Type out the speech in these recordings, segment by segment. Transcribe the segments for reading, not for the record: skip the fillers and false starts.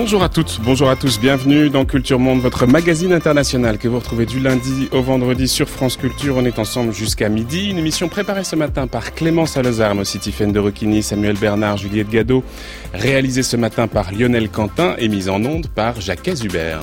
Bonjour à toutes, bonjour à tous, bienvenue dans Culture Monde, votre magazine international que vous retrouvez du lundi au vendredi sur France Culture. On est ensemble jusqu'à midi, une émission préparée ce matin par Clément Salazar, mais aussi Tiffaine de Roquigny, Samuel Bernard, Juliette Gadot, réalisée ce matin par Lionel Quentin et mise en onde par Jacques Hubert.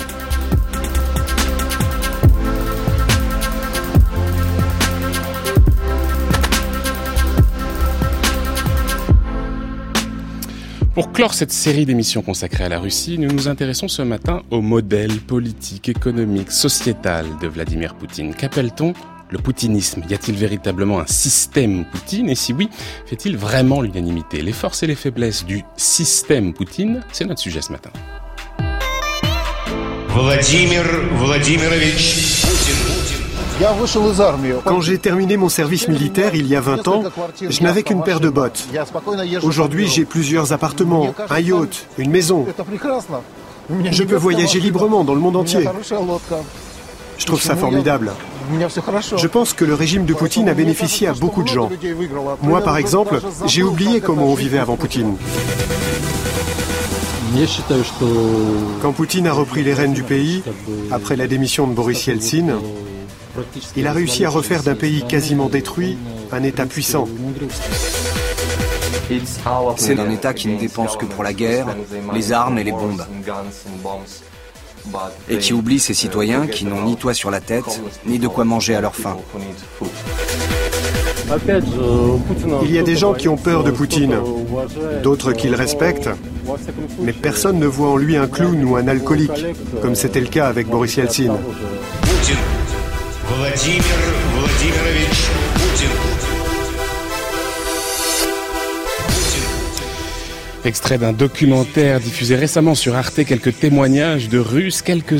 Pour clore cette série d'émissions consacrées à la Russie, nous nous intéressons ce matin au modèle politique, économique, sociétal de Vladimir Poutine. Qu'appelle-t-on le poutinisme ? Y a-t-il véritablement un système Poutine ? Et si oui, fait-il vraiment l'unanimité ? Les forces et les faiblesses du système Poutine, c'est notre sujet ce matin. Vladimir Vladimirovich Poutine. Quand j'ai terminé mon service militaire il y a 20 ans, je n'avais qu'une paire de bottes. Aujourd'hui, j'ai plusieurs appartements, un yacht, une maison. Je peux voyager librement dans le monde entier. Je trouve ça formidable. Je pense que le régime de Poutine a bénéficié à beaucoup de gens. Moi, par exemple, j'ai oublié comment on vivait avant Poutine. Quand Poutine a repris les rênes du pays, après la démission de Boris Yeltsin, il a réussi à refaire d'un pays quasiment détruit un État puissant. C'est un État qui ne dépense que pour la guerre, les armes et les bombes. Et qui oublie ses citoyens qui n'ont ni toit sur la tête, ni de quoi manger à leur faim. Il y a des gens qui ont peur de Poutine, d'autres qui le respectent, mais personne ne voit en lui un clown ou un alcoolique, comme c'était le cas avec Boris Yeltsin. Vladimir Vladimirovich Poutine. Extrait d'un documentaire diffusé récemment sur Arte, quelques témoignages de Russes, quelques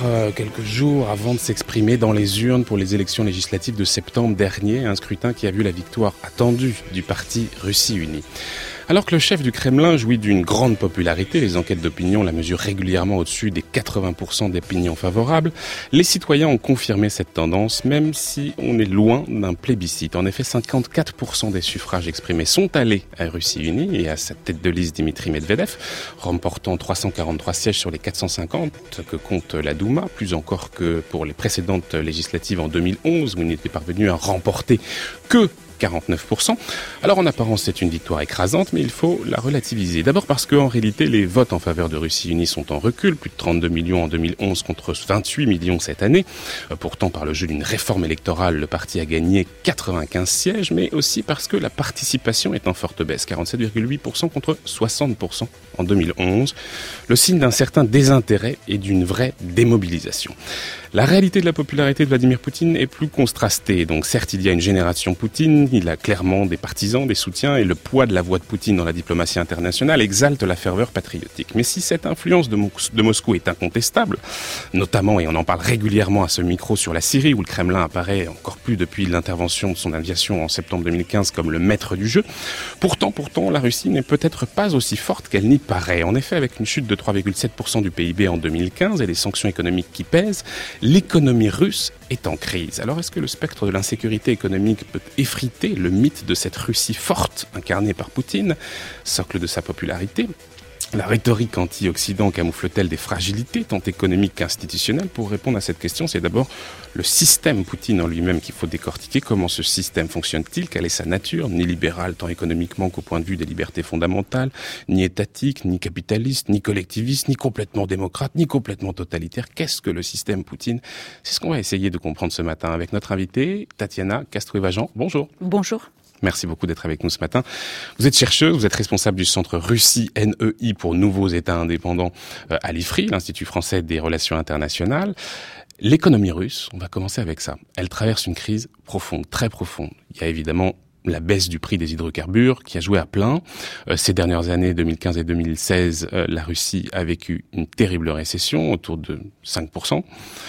jours avant de s'exprimer dans les urnes pour les élections législatives de septembre dernier, un scrutin qui a vu la victoire attendue du parti Russie Unie. Alors que le chef du Kremlin jouit d'une grande popularité, les enquêtes d'opinion la mesurent régulièrement au-dessus des 80% d'opinions favorables, les citoyens ont confirmé cette tendance, même si on est loin d'un plébiscite. En effet, 54% des suffrages exprimés sont allés à Russie Unie et à sa tête de liste Dmitri Medvedev, remportant 343 sièges sur les 450 que compte la Douma, plus encore que pour les précédentes législatives en 2011, où il n'était parvenu à remporter que 49%. Alors en apparence c'est une victoire écrasante, mais il faut la relativiser. D'abord parce qu'en réalité les votes en faveur de Russie Unie sont en recul, plus de 32 millions en 2011 contre 28 millions cette année. Pourtant par le jeu d'une réforme électorale, le parti a gagné 95 sièges, mais aussi parce que la participation est en forte baisse, 47,8% contre 60% en 2011, le signe d'un certain désintérêt et d'une vraie démobilisation. La réalité de la popularité de Vladimir Poutine est plus contrastée. Donc certes, il y a une génération Poutine, il a clairement des partisans, des soutiens, et le poids de la voix de Poutine dans la diplomatie internationale exalte la ferveur patriotique. Mais si cette influence de Moscou est incontestable, notamment, et on en parle régulièrement à ce micro, sur la Syrie, où le Kremlin apparaît encore plus depuis l'intervention de son aviation en septembre 2015 comme le maître du jeu, pourtant, la Russie n'est peut-être pas aussi forte qu'elle n'y paraît. En effet, avec une chute de 3,7% du PIB en 2015 et des sanctions économiques qui pèsent, l'économie russe est en crise. Alors est-ce que le spectre de l'insécurité économique peut effriter le mythe de cette Russie forte incarnée par Poutine, socle de sa popularité ? La rhétorique anti-Occident camoufle-t-elle des fragilités, tant économiques qu'institutionnelles ? Pour répondre à cette question, c'est d'abord le système Poutine en lui-même qu'il faut décortiquer. Comment ce système fonctionne-t-il ? Quelle est sa nature ? Ni libéral tant économiquement qu'au point de vue des libertés fondamentales, ni étatique, ni capitaliste, ni collectiviste, ni complètement démocrate, ni complètement totalitaire. Qu'est-ce que le système Poutine ? C'est ce qu'on va essayer de comprendre ce matin avec notre invitée, Tatiana Castroué-Vajan. Bonjour. Bonjour. Merci beaucoup d'être avec nous ce matin. Vous êtes chercheuse, vous êtes responsable du centre Russie NEI pour Nouveaux États indépendants à l'IFRI, l'Institut français des relations internationales. L'économie russe, on va commencer avec ça. Elle traverse une crise profonde, très profonde. Il y a évidemment la baisse du prix des hydrocarbures qui a joué à plein. Ces dernières années, 2015 et 2016, la Russie a vécu une terrible récession, autour de 5%.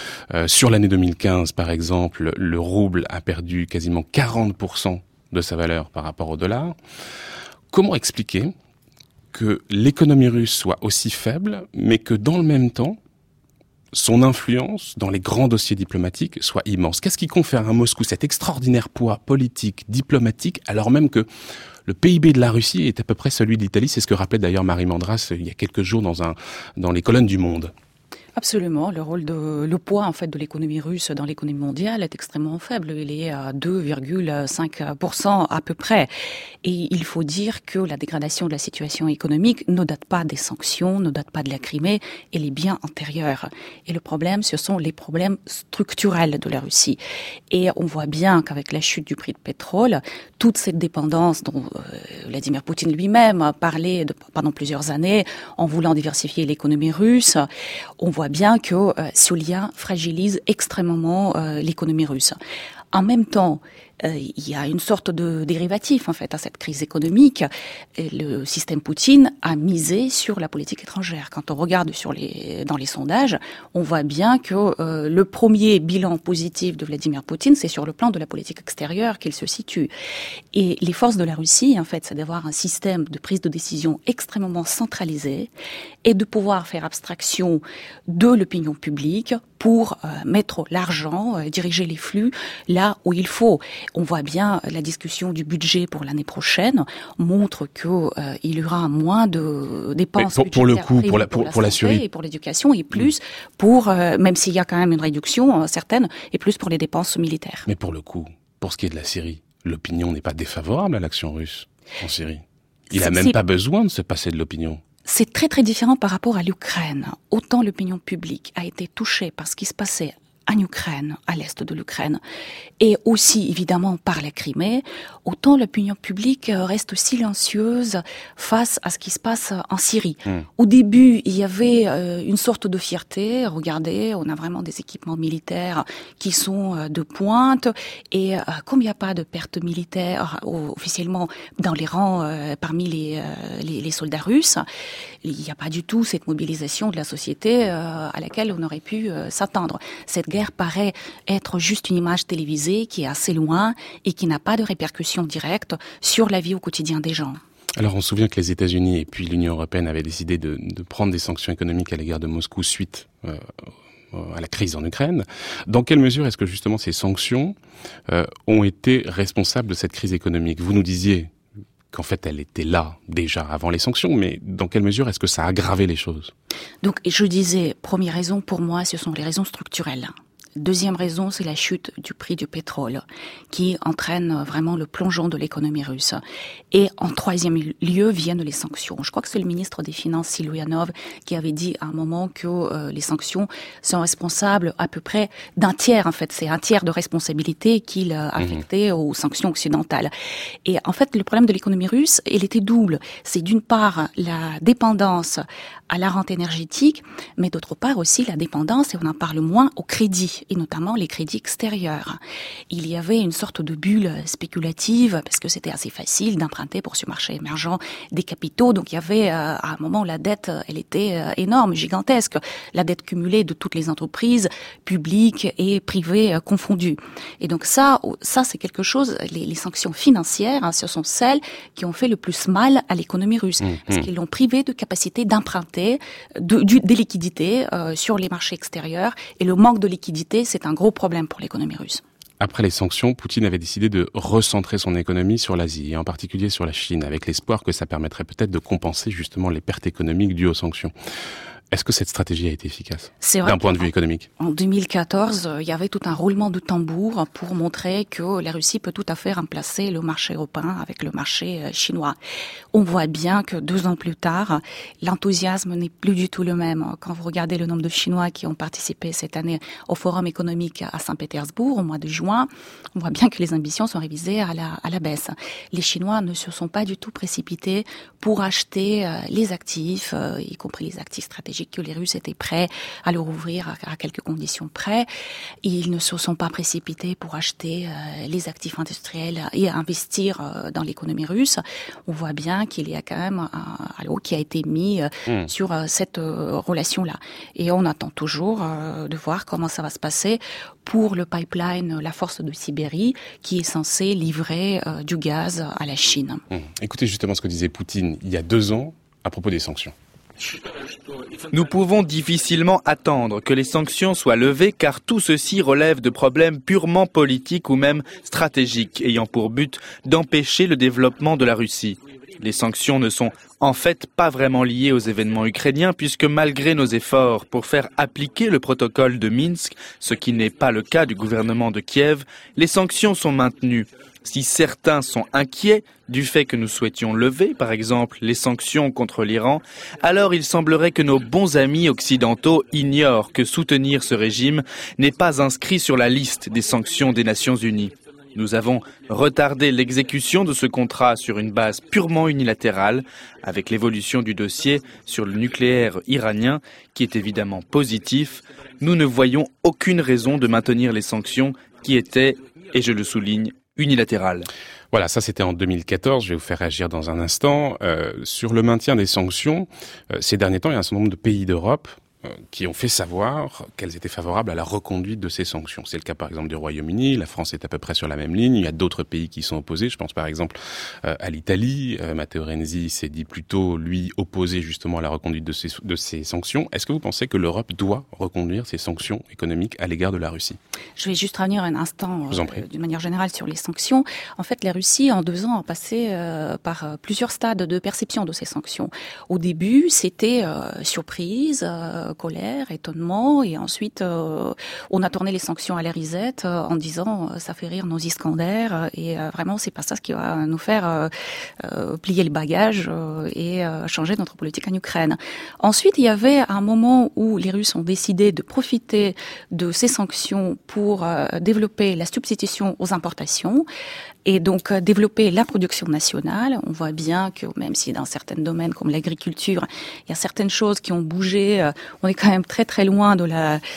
Sur l'année 2015, par exemple, le rouble a perdu quasiment 40% de sa valeur par rapport au dollar. Comment expliquer que l'économie russe soit aussi faible, mais que dans le même temps, son influence dans les grands dossiers diplomatiques soit immense. Qu'est-ce qui confère à Moscou cet extraordinaire poids politique, diplomatique, alors même que le PIB de la Russie est à peu près celui de l'Italie? C'est ce que rappelait d'ailleurs Marie Mandras il y a quelques jours dans les colonnes du Monde. Absolument. Le poids, en fait, de l'économie russe dans l'économie mondiale est extrêmement faible. Il est à 2,5% à peu près. Et il faut dire que la dégradation de la situation économique ne date pas des sanctions, ne date pas de la Crimée, elle est bien antérieure. Et le problème, ce sont les problèmes structurels de la Russie. Et on voit bien qu'avec la chute du prix de pétrole, toute cette dépendance dont Vladimir Poutine lui-même a parlé pendant plusieurs années, en voulant diversifier l'économie russe, on voit bien que ce lien fragilise extrêmement l'économie russe. En même temps, il y a une sorte de dérivatif en fait à cette crise économique. Et le système Poutine a misé sur la politique étrangère. Quand on regarde dans les sondages, on voit bien que le premier bilan positif de Vladimir Poutine, c'est sur le plan de la politique extérieure qu'il se situe. Et les forces de la Russie, en fait, c'est d'avoir un système de prise de décision extrêmement centralisé et de pouvoir faire abstraction de l'opinion publique pour mettre l'argent, diriger les flux là où il faut. On voit bien la discussion du budget pour l'année prochaine montre que il y aura moins de dépenses pour le coup, pour la Syrie et pour l'éducation et plus pour même s'il y a quand même une réduction certaine et plus pour les dépenses militaires. Mais pour le coup, pour ce qui est de la Syrie, l'opinion n'est pas défavorable à l'action russe en Syrie. Il n'a même pas besoin de se passer de l'opinion. C'est très très différent par rapport à l'Ukraine. Autant l'opinion publique a été touchée par ce qui se passait en Ukraine, à l'est de l'Ukraine, et aussi évidemment par la Crimée, autant l'opinion publique reste silencieuse face à ce qui se passe en Syrie. Au début, il y avait une sorte de fierté. Regardez, on a vraiment des équipements militaires qui sont de pointe, et comme il n'y a pas de pertes militaires officiellement dans les rangs parmi les soldats russes, il n'y a pas du tout cette mobilisation de la société à laquelle on aurait pu s'attendre. Cette guerre paraît être juste une image télévisée qui est assez loin et qui n'a pas de répercussions directes sur la vie au quotidien des gens. Alors on se souvient que les États-Unis et puis l'Union européenne avaient décidé de prendre des sanctions économiques à l'égard de Moscou suite à la crise en Ukraine. Dans quelle mesure est-ce que justement ces sanctions ont été responsables de cette crise économique? Vous nous disiez qu'en fait elle était là déjà avant les sanctions, mais dans quelle mesure est-ce que ça a aggravé les choses? Donc je disais, première raison pour moi, ce sont les raisons structurelles. Deuxième raison, c'est la chute du prix du pétrole qui entraîne vraiment le plongeon de l'économie russe. Et en troisième lieu viennent les sanctions. Je crois que c'est le ministre des Finances, Siluanov, qui avait dit à un moment que les sanctions sont responsables à peu près d'un tiers. En fait, c'est un tiers de responsabilité qu'il affectait aux sanctions occidentales. Et en fait, le problème de l'économie russe, il était double. C'est d'une part la dépendance à la rente énergétique, mais d'autre part aussi la dépendance, et on en parle moins, au crédit, et notamment les crédits extérieurs. Il y avait une sorte de bulle spéculative, parce que c'était assez facile d'emprunter pour ce marché émergent des capitaux, donc il y avait à un moment la dette, elle était énorme, gigantesque, la dette cumulée de toutes les entreprises, publiques et privées confondues. Et donc ça c'est quelque chose, les sanctions financières, ce sont celles qui ont fait le plus mal à l'économie russe, parce qu'ils l'ont privé de capacité d'emprunter des liquidités sur les marchés extérieurs, et le manque de liquidités, c'est un gros problème pour l'économie russe. Après les sanctions, Poutine avait décidé de recentrer son économie sur l'Asie, et en particulier sur la Chine, avec l'espoir que ça permettrait peut-être de compenser justement les pertes économiques dues aux sanctions. Est-ce que cette stratégie a été efficace d'un point de vue économique? En 2014, il y avait tout un roulement de tambour pour montrer que la Russie peut tout à fait remplacer le marché européen avec le marché chinois. On voit bien que 2 ans plus tard, l'enthousiasme n'est plus du tout le même. Quand vous regardez le nombre de Chinois qui ont participé cette année au Forum économique à Saint-Pétersbourg au mois de juin, on voit bien que les ambitions sont révisées à la baisse. Les Chinois ne se sont pas du tout précipités pour acheter les actifs, y compris les actifs stratégiques que les Russes étaient prêts à leur ouvrir à quelques conditions près. Ils ne se sont pas précipités pour acheter les actifs industriels et investir dans l'économie russe. On voit bien qu'il y a quand même un halo qui a été mis sur cette relation-là. Et on attend toujours de voir comment ça va se passer pour le pipeline La Force de Sibérie, qui est censé livrer du gaz à la Chine. Écoutez justement ce que disait Poutine il y a 2 ans à propos des sanctions. Nous pouvons difficilement attendre que les sanctions soient levées car tout ceci relève de problèmes purement politiques ou même stratégiques ayant pour but d'empêcher le développement de la Russie. Les sanctions ne sont en fait pas vraiment liées aux événements ukrainiens puisque malgré nos efforts pour faire appliquer le protocole de Minsk, ce qui n'est pas le cas du gouvernement de Kiev, les sanctions sont maintenues. Si certains sont inquiets du fait que nous souhaitions lever, par exemple, les sanctions contre l'Iran, alors il semblerait que nos bons amis occidentaux ignorent que soutenir ce régime n'est pas inscrit sur la liste des sanctions des Nations Unies. Nous avons retardé l'exécution de ce contrat sur une base purement unilatérale, avec l'évolution du dossier sur le nucléaire iranien, qui est évidemment positif. Nous ne voyons aucune raison de maintenir les sanctions qui étaient, et je le souligne, unilatérales. Voilà, ça c'était en 2014, je vais vous faire réagir dans un instant. Sur le maintien des sanctions, ces derniers temps, il y a un certain nombre de pays d'Europe qui ont fait savoir qu'elles étaient favorables à la reconduite de ces sanctions. C'est le cas par exemple du Royaume-Uni, la France est à peu près sur la même ligne, il y a d'autres pays qui sont opposés, je pense par exemple à l'Italie, Matteo Renzi s'est dit plutôt, lui, opposé justement à la reconduite de ces sanctions. Est-ce que vous pensez que l'Europe doit reconduire ces sanctions économiques à l'égard de la Russie ? Je vais juste revenir un instant d'une manière générale sur les sanctions. En fait, la Russie, en 2 ans, a passé par plusieurs stades de perception de ces sanctions. Au début, c'était surprise, colère, étonnement, et ensuite on a tourné les sanctions à la risette en disant ça fait rire nos Iskander et vraiment c'est pas ça ce qui va nous faire plier le bagage et changer notre politique en Ukraine. Ensuite, il y avait un moment où les Russes ont décidé de profiter de ces sanctions pour développer la substitution aux importations et donc développer la production nationale. On voit bien que même si dans certains domaines comme l'agriculture, il y a certaines choses qui ont bougé, on est quand même très très loin de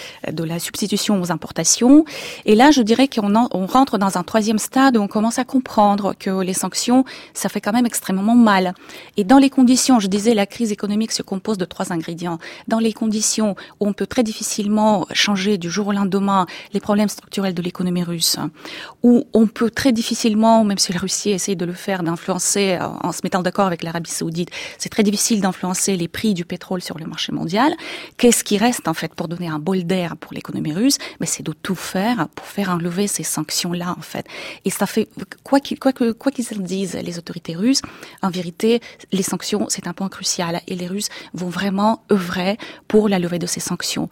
la substitution aux importations. Et là, je dirais qu'on rentre dans un 3e stade où on commence à comprendre que les sanctions, ça fait quand même extrêmement mal. Et dans les conditions, je disais, la crise économique se compose de 3 ingrédients. Dans les conditions où on peut très difficilement changer du jour au lendemain les problèmes structurels de l'économie russe, où on peut très difficilement, même si la Russie essaie de le faire, d'influencer en se mettant d'accord avec l'Arabie Saoudite, c'est très difficile d'influencer les prix du pétrole sur le marché mondial. Qu'est-ce qui reste en fait pour donner un bol d'air pour l'économie russe? Mais c'est de tout faire pour faire enlever ces sanctions-là en fait. Et ça fait quoi qu'ils disent les autorités russes, en vérité, les sanctions c'est un point crucial et les Russes vont vraiment œuvrer pour la levée de ces sanctions.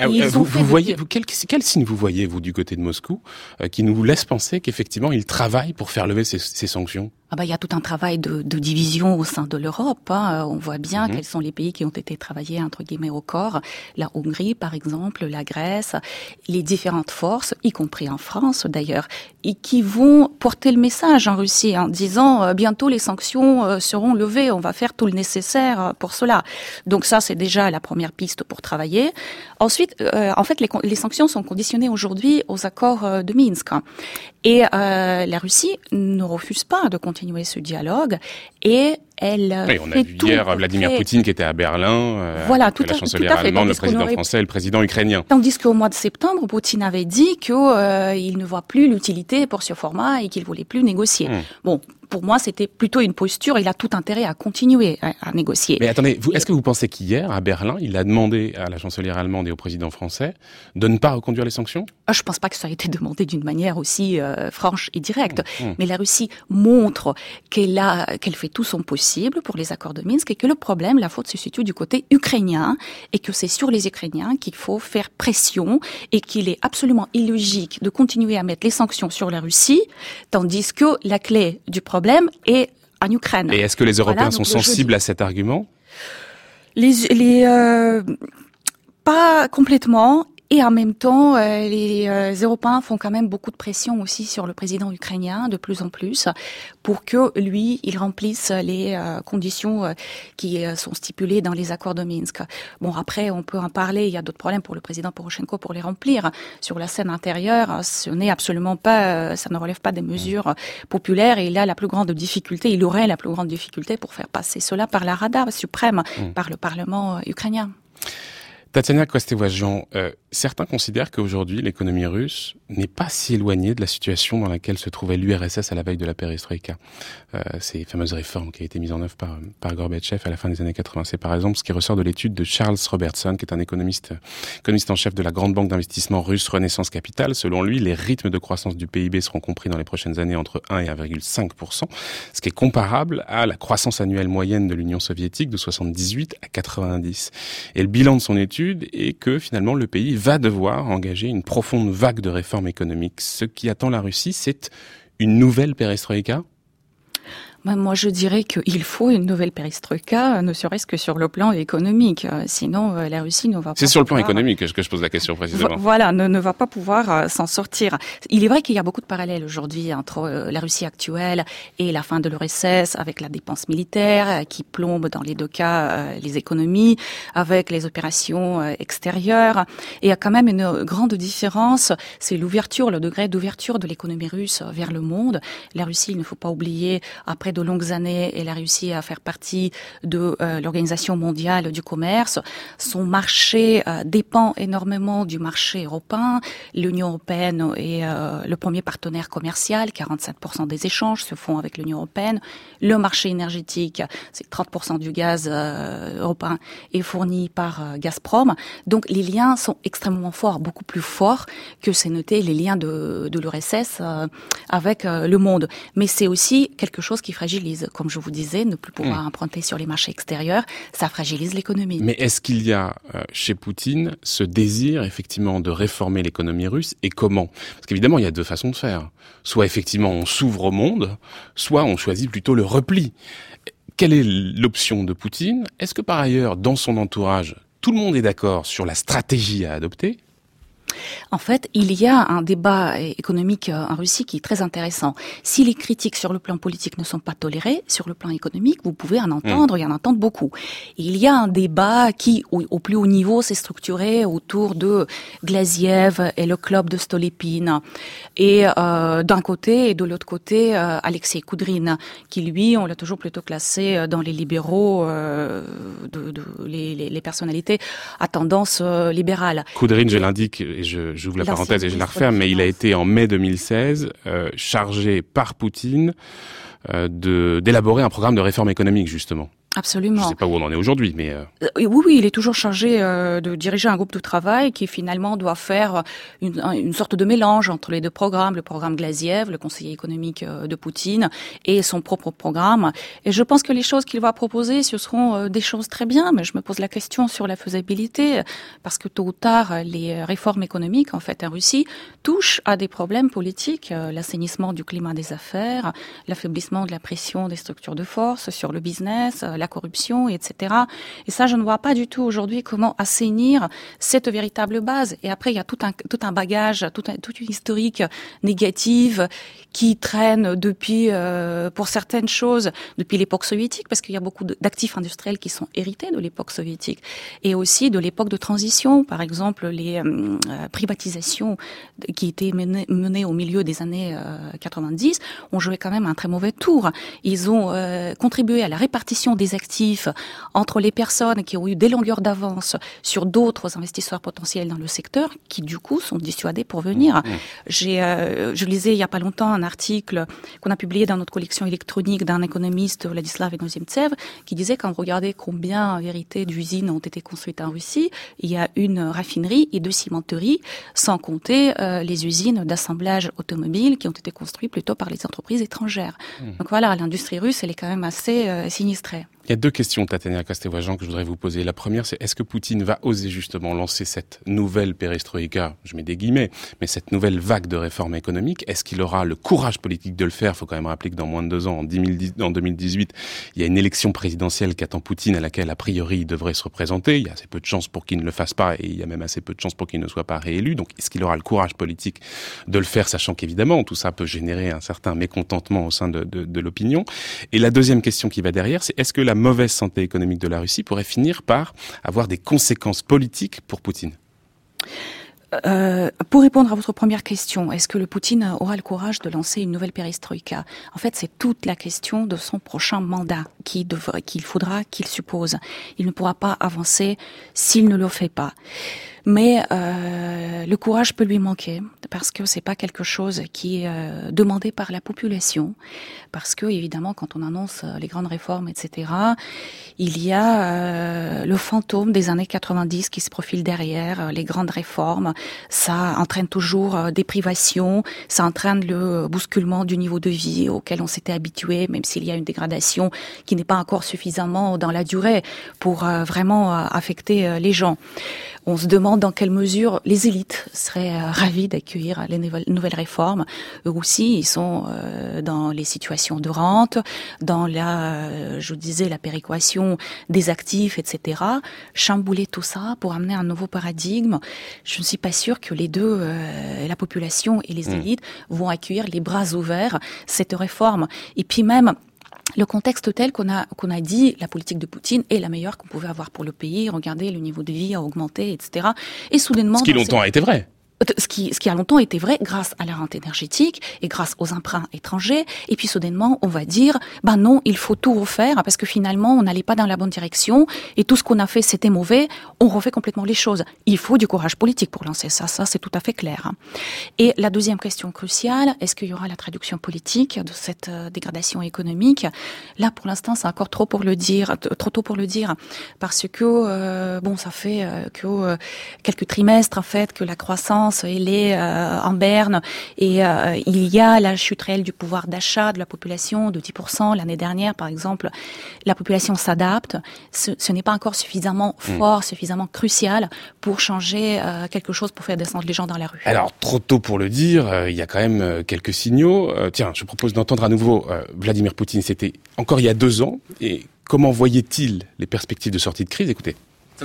Quel signe vous voyez vous du côté de Moscou qui nous laisse penser qu'effectivement ils travaillent pour faire lever ces sanctions? Il y a tout un travail de division au sein de l'Europe. On voit bien quels sont les pays qui ont été travaillés entre guillemets au corps. La Hongrie, par exemple, la Grèce, les différentes forces, y compris en France d'ailleurs, et qui vont porter le message en Russie en disant bientôt les sanctions seront levées, on va faire tout le nécessaire pour cela. Donc ça, c'est déjà la première piste pour travailler. Ensuite, en fait, les sanctions sont conditionnées aujourd'hui aux accords de Minsk. Et la Russie ne refuse pas de continuer ce dialogue et elle on a vu hier Vladimir Poutine qui était à Berlin, la chancelière allemande, le président français et le président ukrainien. Tandis qu'au mois de septembre, Poutine avait dit qu'il ne voit plus l'utilité pour ce format et qu'il voulait plus négocier. Bon, pour moi, c'était plutôt une posture. Il a tout intérêt à continuer à négocier. Mais attendez, est-ce que vous pensez qu'hier, à Berlin, il a demandé à la chancelière allemande et au président français de ne pas reconduire les sanctions? Je pense pas que ça a été demandé d'une manière aussi franche et directe. Mais la Russie montre qu'elle fait tout son possible pour les accords de Minsk et que le problème, la faute se situe du côté ukrainien et que c'est sur les Ukrainiens qu'il faut faire pression et qu'il est absolument illogique de continuer à mettre les sanctions sur la Russie, tandis que la clé du problème est en Ukraine. Et est-ce que les Européens sont sensibles à cet argument? Pas complètement. Et en même temps, les Européens font quand même beaucoup de pression aussi sur le président ukrainien, de plus en plus, pour que lui, il remplisse les conditions qui sont stipulées dans les accords de Minsk. Bon, après, on peut en parler, il y a d'autres problèmes pour le président Poroshenko pour les remplir. Sur la scène intérieure, ce n'est absolument pas, ça ne relève pas des mesures populaires et il a la plus grande difficulté, il aurait la plus grande difficulté pour faire passer cela par la Rada suprême, par le Parlement ukrainien. Tatiana Kostevojian, certains considèrent qu'aujourd'hui, l'économie russe n'est pas si éloignée de la situation dans laquelle se trouvait l'URSS à la veille de la perestroïka. Ces fameuses réformes qui ont été mises en œuvre par Gorbatchev à la fin des années 80. C'est par exemple ce qui ressort de l'étude de Charles Robertson, qui est un économiste en chef de la grande banque d'investissement russe Renaissance Capital. Selon lui, les rythmes de croissance du PIB seront compris dans les prochaines années entre 1 et 1,5%, ce qui est comparable à la croissance annuelle moyenne de l'Union soviétique de 78 à 90. Et le bilan de son étude est que finalement le pays va devoir engager une profonde vague de réformes économiques. Ce qui attend la Russie, c'est une nouvelle perestroïka ? Moi, je dirais qu'il faut une nouvelle perestroïka, ne serait-ce que sur le plan économique. Sinon, la Russie ne va pas. C'est sur le plan économique que je pose la question précisément. Voilà, ne va pas pouvoir s'en sortir. Il est vrai qu'il y a beaucoup de parallèles aujourd'hui entre la Russie actuelle et la fin de l'URSS, avec la dépense militaire qui plombe dans les deux cas les économies, avec les opérations extérieures. Et il y a quand même une grande différence, c'est l'ouverture, le degré d'ouverture de l'économie russe vers le monde. La Russie, il ne faut pas oublier, après de longues années, elle a réussi à faire partie de l'Organisation mondiale du commerce. Son marché dépend énormément du marché européen. L'Union européenne est le premier partenaire commercial. 47% des échanges se font avec l'Union européenne. Le marché énergétique, c'est 30% du gaz européen est fourni par Gazprom. Donc les liens sont extrêmement forts, beaucoup plus forts que c'est noté les liens de l'URSS avec le monde. Mais c'est aussi quelque chose qui fragilise, comme je vous disais, ne plus pouvoir emprunter sur les marchés extérieurs, ça fragilise l'économie. Mais est-ce qu'il y a chez Poutine ce désir effectivement de réformer l'économie russe, et comment ? Parce qu'évidemment, il y a deux façons de faire. Soit effectivement on s'ouvre au monde, soit on choisit plutôt le repli. Quelle est l'option de Poutine ? Est-ce que par ailleurs, dans son entourage, tout le monde est d'accord sur la stratégie à adopter ? En fait, il y a un débat économique en Russie qui est très intéressant. Si les critiques sur le plan politique ne sont pas tolérées, sur le plan économique, vous pouvez en entendre et en entendre beaucoup. Et il y a un débat qui, au plus haut niveau, s'est structuré autour de Glaziev et le club de Stolypine. Et d'un côté, et de l'autre côté, Alexei Koudrine, qui lui, on l'a toujours plutôt classé dans les libéraux, les personnalités à tendance libérale. Koudrine, je l'indique, j'ouvre la parenthèse et je la referme, mais il a été en mai 2016 chargé par Poutine d'élaborer un programme de réforme économique, justement. Absolument. Je ne sais pas où on en est aujourd'hui, mais... Oui, il est toujours chargé de diriger un groupe de travail qui finalement doit faire une sorte de mélange entre les deux programmes, le programme Glaziev, le conseiller économique de Poutine, et son propre programme. Et je pense que les choses qu'il va proposer, ce seront des choses très bien, mais je me pose la question sur la faisabilité, parce que tôt ou tard, les réformes économiques, en fait, en Russie, touchent à des problèmes politiques, l'assainissement du climat des affaires, l'affaiblissement de la pression des structures de force sur le business, la corruption, etc. Et ça, je ne vois pas du tout aujourd'hui comment assainir cette véritable base. Et après, il y a tout un bagage, toute une historique négative qui traîne depuis, pour certaines choses, depuis l'époque soviétique, parce qu'il y a beaucoup d'actifs industriels qui sont hérités de l'époque soviétique, et aussi de l'époque de transition. Par exemple, les privatisations qui étaient menées au milieu des années 90 ont joué quand même un très mauvais tour. Ils ont contribué à la répartition des actifs entre les personnes qui ont eu des longueurs d'avance sur d'autres investisseurs potentiels dans le secteur, qui du coup sont dissuadés pour venir. Je lisais il y a pas longtemps un article qu'on a publié dans notre collection électronique d'un économiste, Vladislav Inozemtsev, qui disait, quand vous regardez combien en vérité d'usines ont été construites en Russie, il y a une raffinerie et 2 cimenteries, sans compter les usines d'assemblage automobile qui ont été construites plutôt par les entreprises étrangères. Donc voilà, l'industrie russe, elle est quand même assez sinistrée. Il y a 2 questions, Tatiana Kostevojian, que je voudrais vous poser. La première, c'est est-ce que Poutine va oser justement lancer cette nouvelle perestroïka, je mets des guillemets, mais cette nouvelle vague de réformes économiques? Est-ce qu'il aura le courage politique de le faire? Il faut quand même rappeler que dans moins de 2 ans, en 2018, il y a une élection présidentielle qu'attend Poutine, à laquelle, a priori, il devrait se représenter. Il y a assez peu de chances pour qu'il ne le fasse pas, et il y a même assez peu de chances pour qu'il ne soit pas réélu. Donc, est-ce qu'il aura le courage politique de le faire, sachant qu'évidemment, tout ça peut générer un certain mécontentement au sein de l'opinion? Et la deuxième question qui va derrière, c'est est-ce que la mauvaise santé économique de la Russie pourrait finir par avoir des conséquences politiques pour Poutine? Pour répondre à votre première question, est-ce que le Poutine aura le courage de lancer une nouvelle perestroïka ? En fait, c'est toute la question de son prochain mandat qu'il faudra qu'il suppose. Il ne pourra pas avancer s'il ne le fait pas. Mais le courage peut lui manquer parce que c'est pas quelque chose qui est demandé par la population. Parce que évidemment, quand on annonce les grandes réformes, etc., il y a le fantôme des années 90 qui se profile derrière les grandes réformes. Ça entraîne toujours des privations, ça entraîne le bousculement du niveau de vie auquel on s'était habitué, même s'il y a une dégradation qui n'est pas encore suffisamment dans la durée pour vraiment affecter les gens. On se demande dans quelle mesure les élites seraient ravies d'accueillir les nouvelles réformes. Eux aussi, ils sont dans les situations de rente, dans je disais, la péréquation des actifs, etc. Chambouler tout ça pour amener un nouveau paradigme. Je ne suis pas sûre que les deux, la population et les élites, vont accueillir les bras ouverts cette réforme. Et puis même, le contexte tel qu'on a dit, la politique de Poutine est la meilleure qu'on pouvait avoir pour le pays. Regardez, le niveau de vie a augmenté, etc. Et soudainement, ce qui longtemps a été vrai. Ce qui a longtemps été vrai grâce à la rente énergétique et grâce aux emprunts étrangers. Et puis soudainement, on va dire, non, il faut tout refaire parce que finalement, on n'allait pas dans la bonne direction et tout ce qu'on a fait, c'était mauvais. On refait complètement les choses. Il faut du courage politique pour lancer ça. Ça, c'est tout à fait clair. Et la deuxième question cruciale, est-ce qu'il y aura la traduction politique de cette dégradation économique ? Là, pour l'instant, c'est encore trop tôt pour le dire, parce que ça fait que quelques trimestres en fait que la croissance elle est en berne et il y a la chute réelle du pouvoir d'achat de la population de 10%. L'année dernière, par exemple, la population s'adapte. Ce n'est pas encore suffisamment fort, suffisamment crucial pour changer quelque chose, pour faire descendre les gens dans la rue. Alors, trop tôt pour le dire, il y a quand même quelques signaux. Tiens, je propose d'entendre à nouveau Vladimir Poutine. C'était encore il y a 2 ans. Et comment voyait-il les perspectives de sortie de crise ? Écoutez.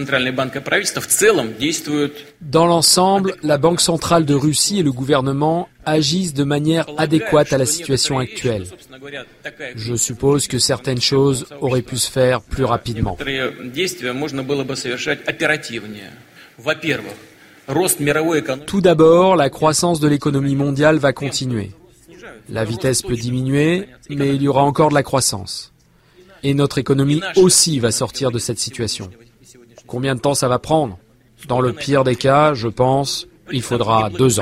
Dans l'ensemble, la Banque centrale de Russie et le gouvernement agissent de manière adéquate à la situation actuelle. Je suppose que certaines choses auraient pu se faire plus rapidement. Tout d'abord, la croissance de l'économie mondiale va continuer. La vitesse peut diminuer, mais il y aura encore de la croissance. Et notre économie aussi va sortir de cette situation. Combien de temps ça va prendre ? Dans le pire des cas, je pense, il faudra 2 ans.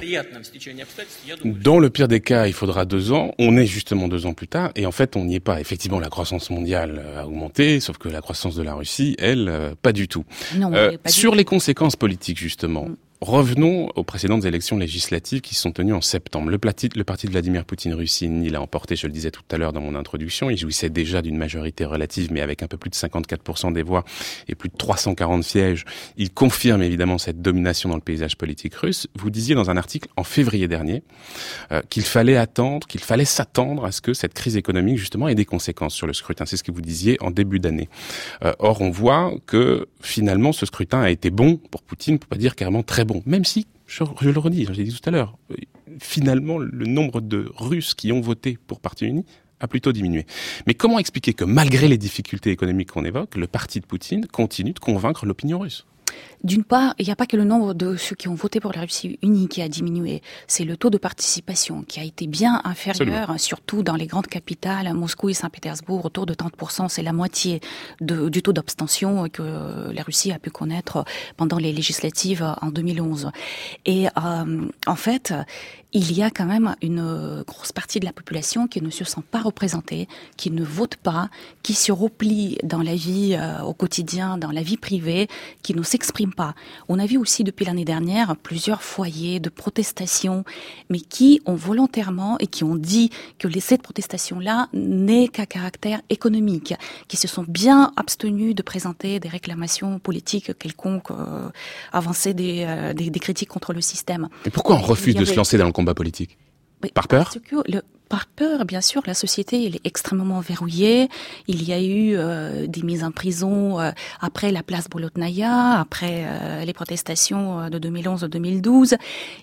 Dans le pire des cas, il faudra 2 ans. On est justement 2 ans plus tard. Et en fait, on n'y est pas. Effectivement, la croissance mondiale a augmenté, sauf que la croissance de la Russie, elle, pas du tout. Non, sur les conséquences politiques, justement. Revenons aux précédentes élections législatives qui se sont tenues en septembre. Le parti de Vladimir Poutine Russie, il a emporté, je le disais tout à l'heure dans mon introduction, il jouissait déjà d'une majorité relative, mais avec un peu plus de 54% des voix et plus de 340 sièges. Il confirme évidemment cette domination dans le paysage politique russe. Vous disiez dans un article en février dernier qu'il fallait s'attendre à ce que cette crise économique justement ait des conséquences sur le scrutin. C'est ce que vous disiez en début d'année. Or, on voit que finalement ce scrutin a été bon pour Poutine, pour pas dire carrément très bon, même si, je le redis, je l'ai dit tout à l'heure, finalement, le nombre de Russes qui ont voté pour Parti uni a plutôt diminué. Mais comment expliquer que, malgré les difficultés économiques qu'on évoque, le parti de Poutine continue de convaincre l'opinion russe ? D'une part, il n'y a pas que le nombre de ceux qui ont voté pour la Russie unie qui a diminué. C'est le taux de participation qui a été bien inférieur, surtout dans les grandes capitales, Moscou et Saint-Pétersbourg, autour de 30%. C'est la moitié du taux d'abstention que la Russie a pu connaître pendant les législatives en 2011. Et en fait, il y a quand même une grosse partie de la population qui ne se sent pas représentée, qui ne vote pas, qui se replie dans la vie au quotidien, dans la vie privée, qui ne s'exprime pas. On a vu aussi depuis l'année dernière plusieurs foyers de protestation, mais qui ont volontairement et qui ont dit que cette protestation-là n'est qu'à caractère économique, qui se sont bien abstenus de présenter des réclamations politiques quelconques, avancer des critiques contre le système. Mais pourquoi on refuse de se lancer dans le combat politique ? Par peur ? par peur, bien sûr. La société, elle est extrêmement verrouillée. Il y a eu des mises en prison après la place Bolotnaya, après les protestations de 2011-2012.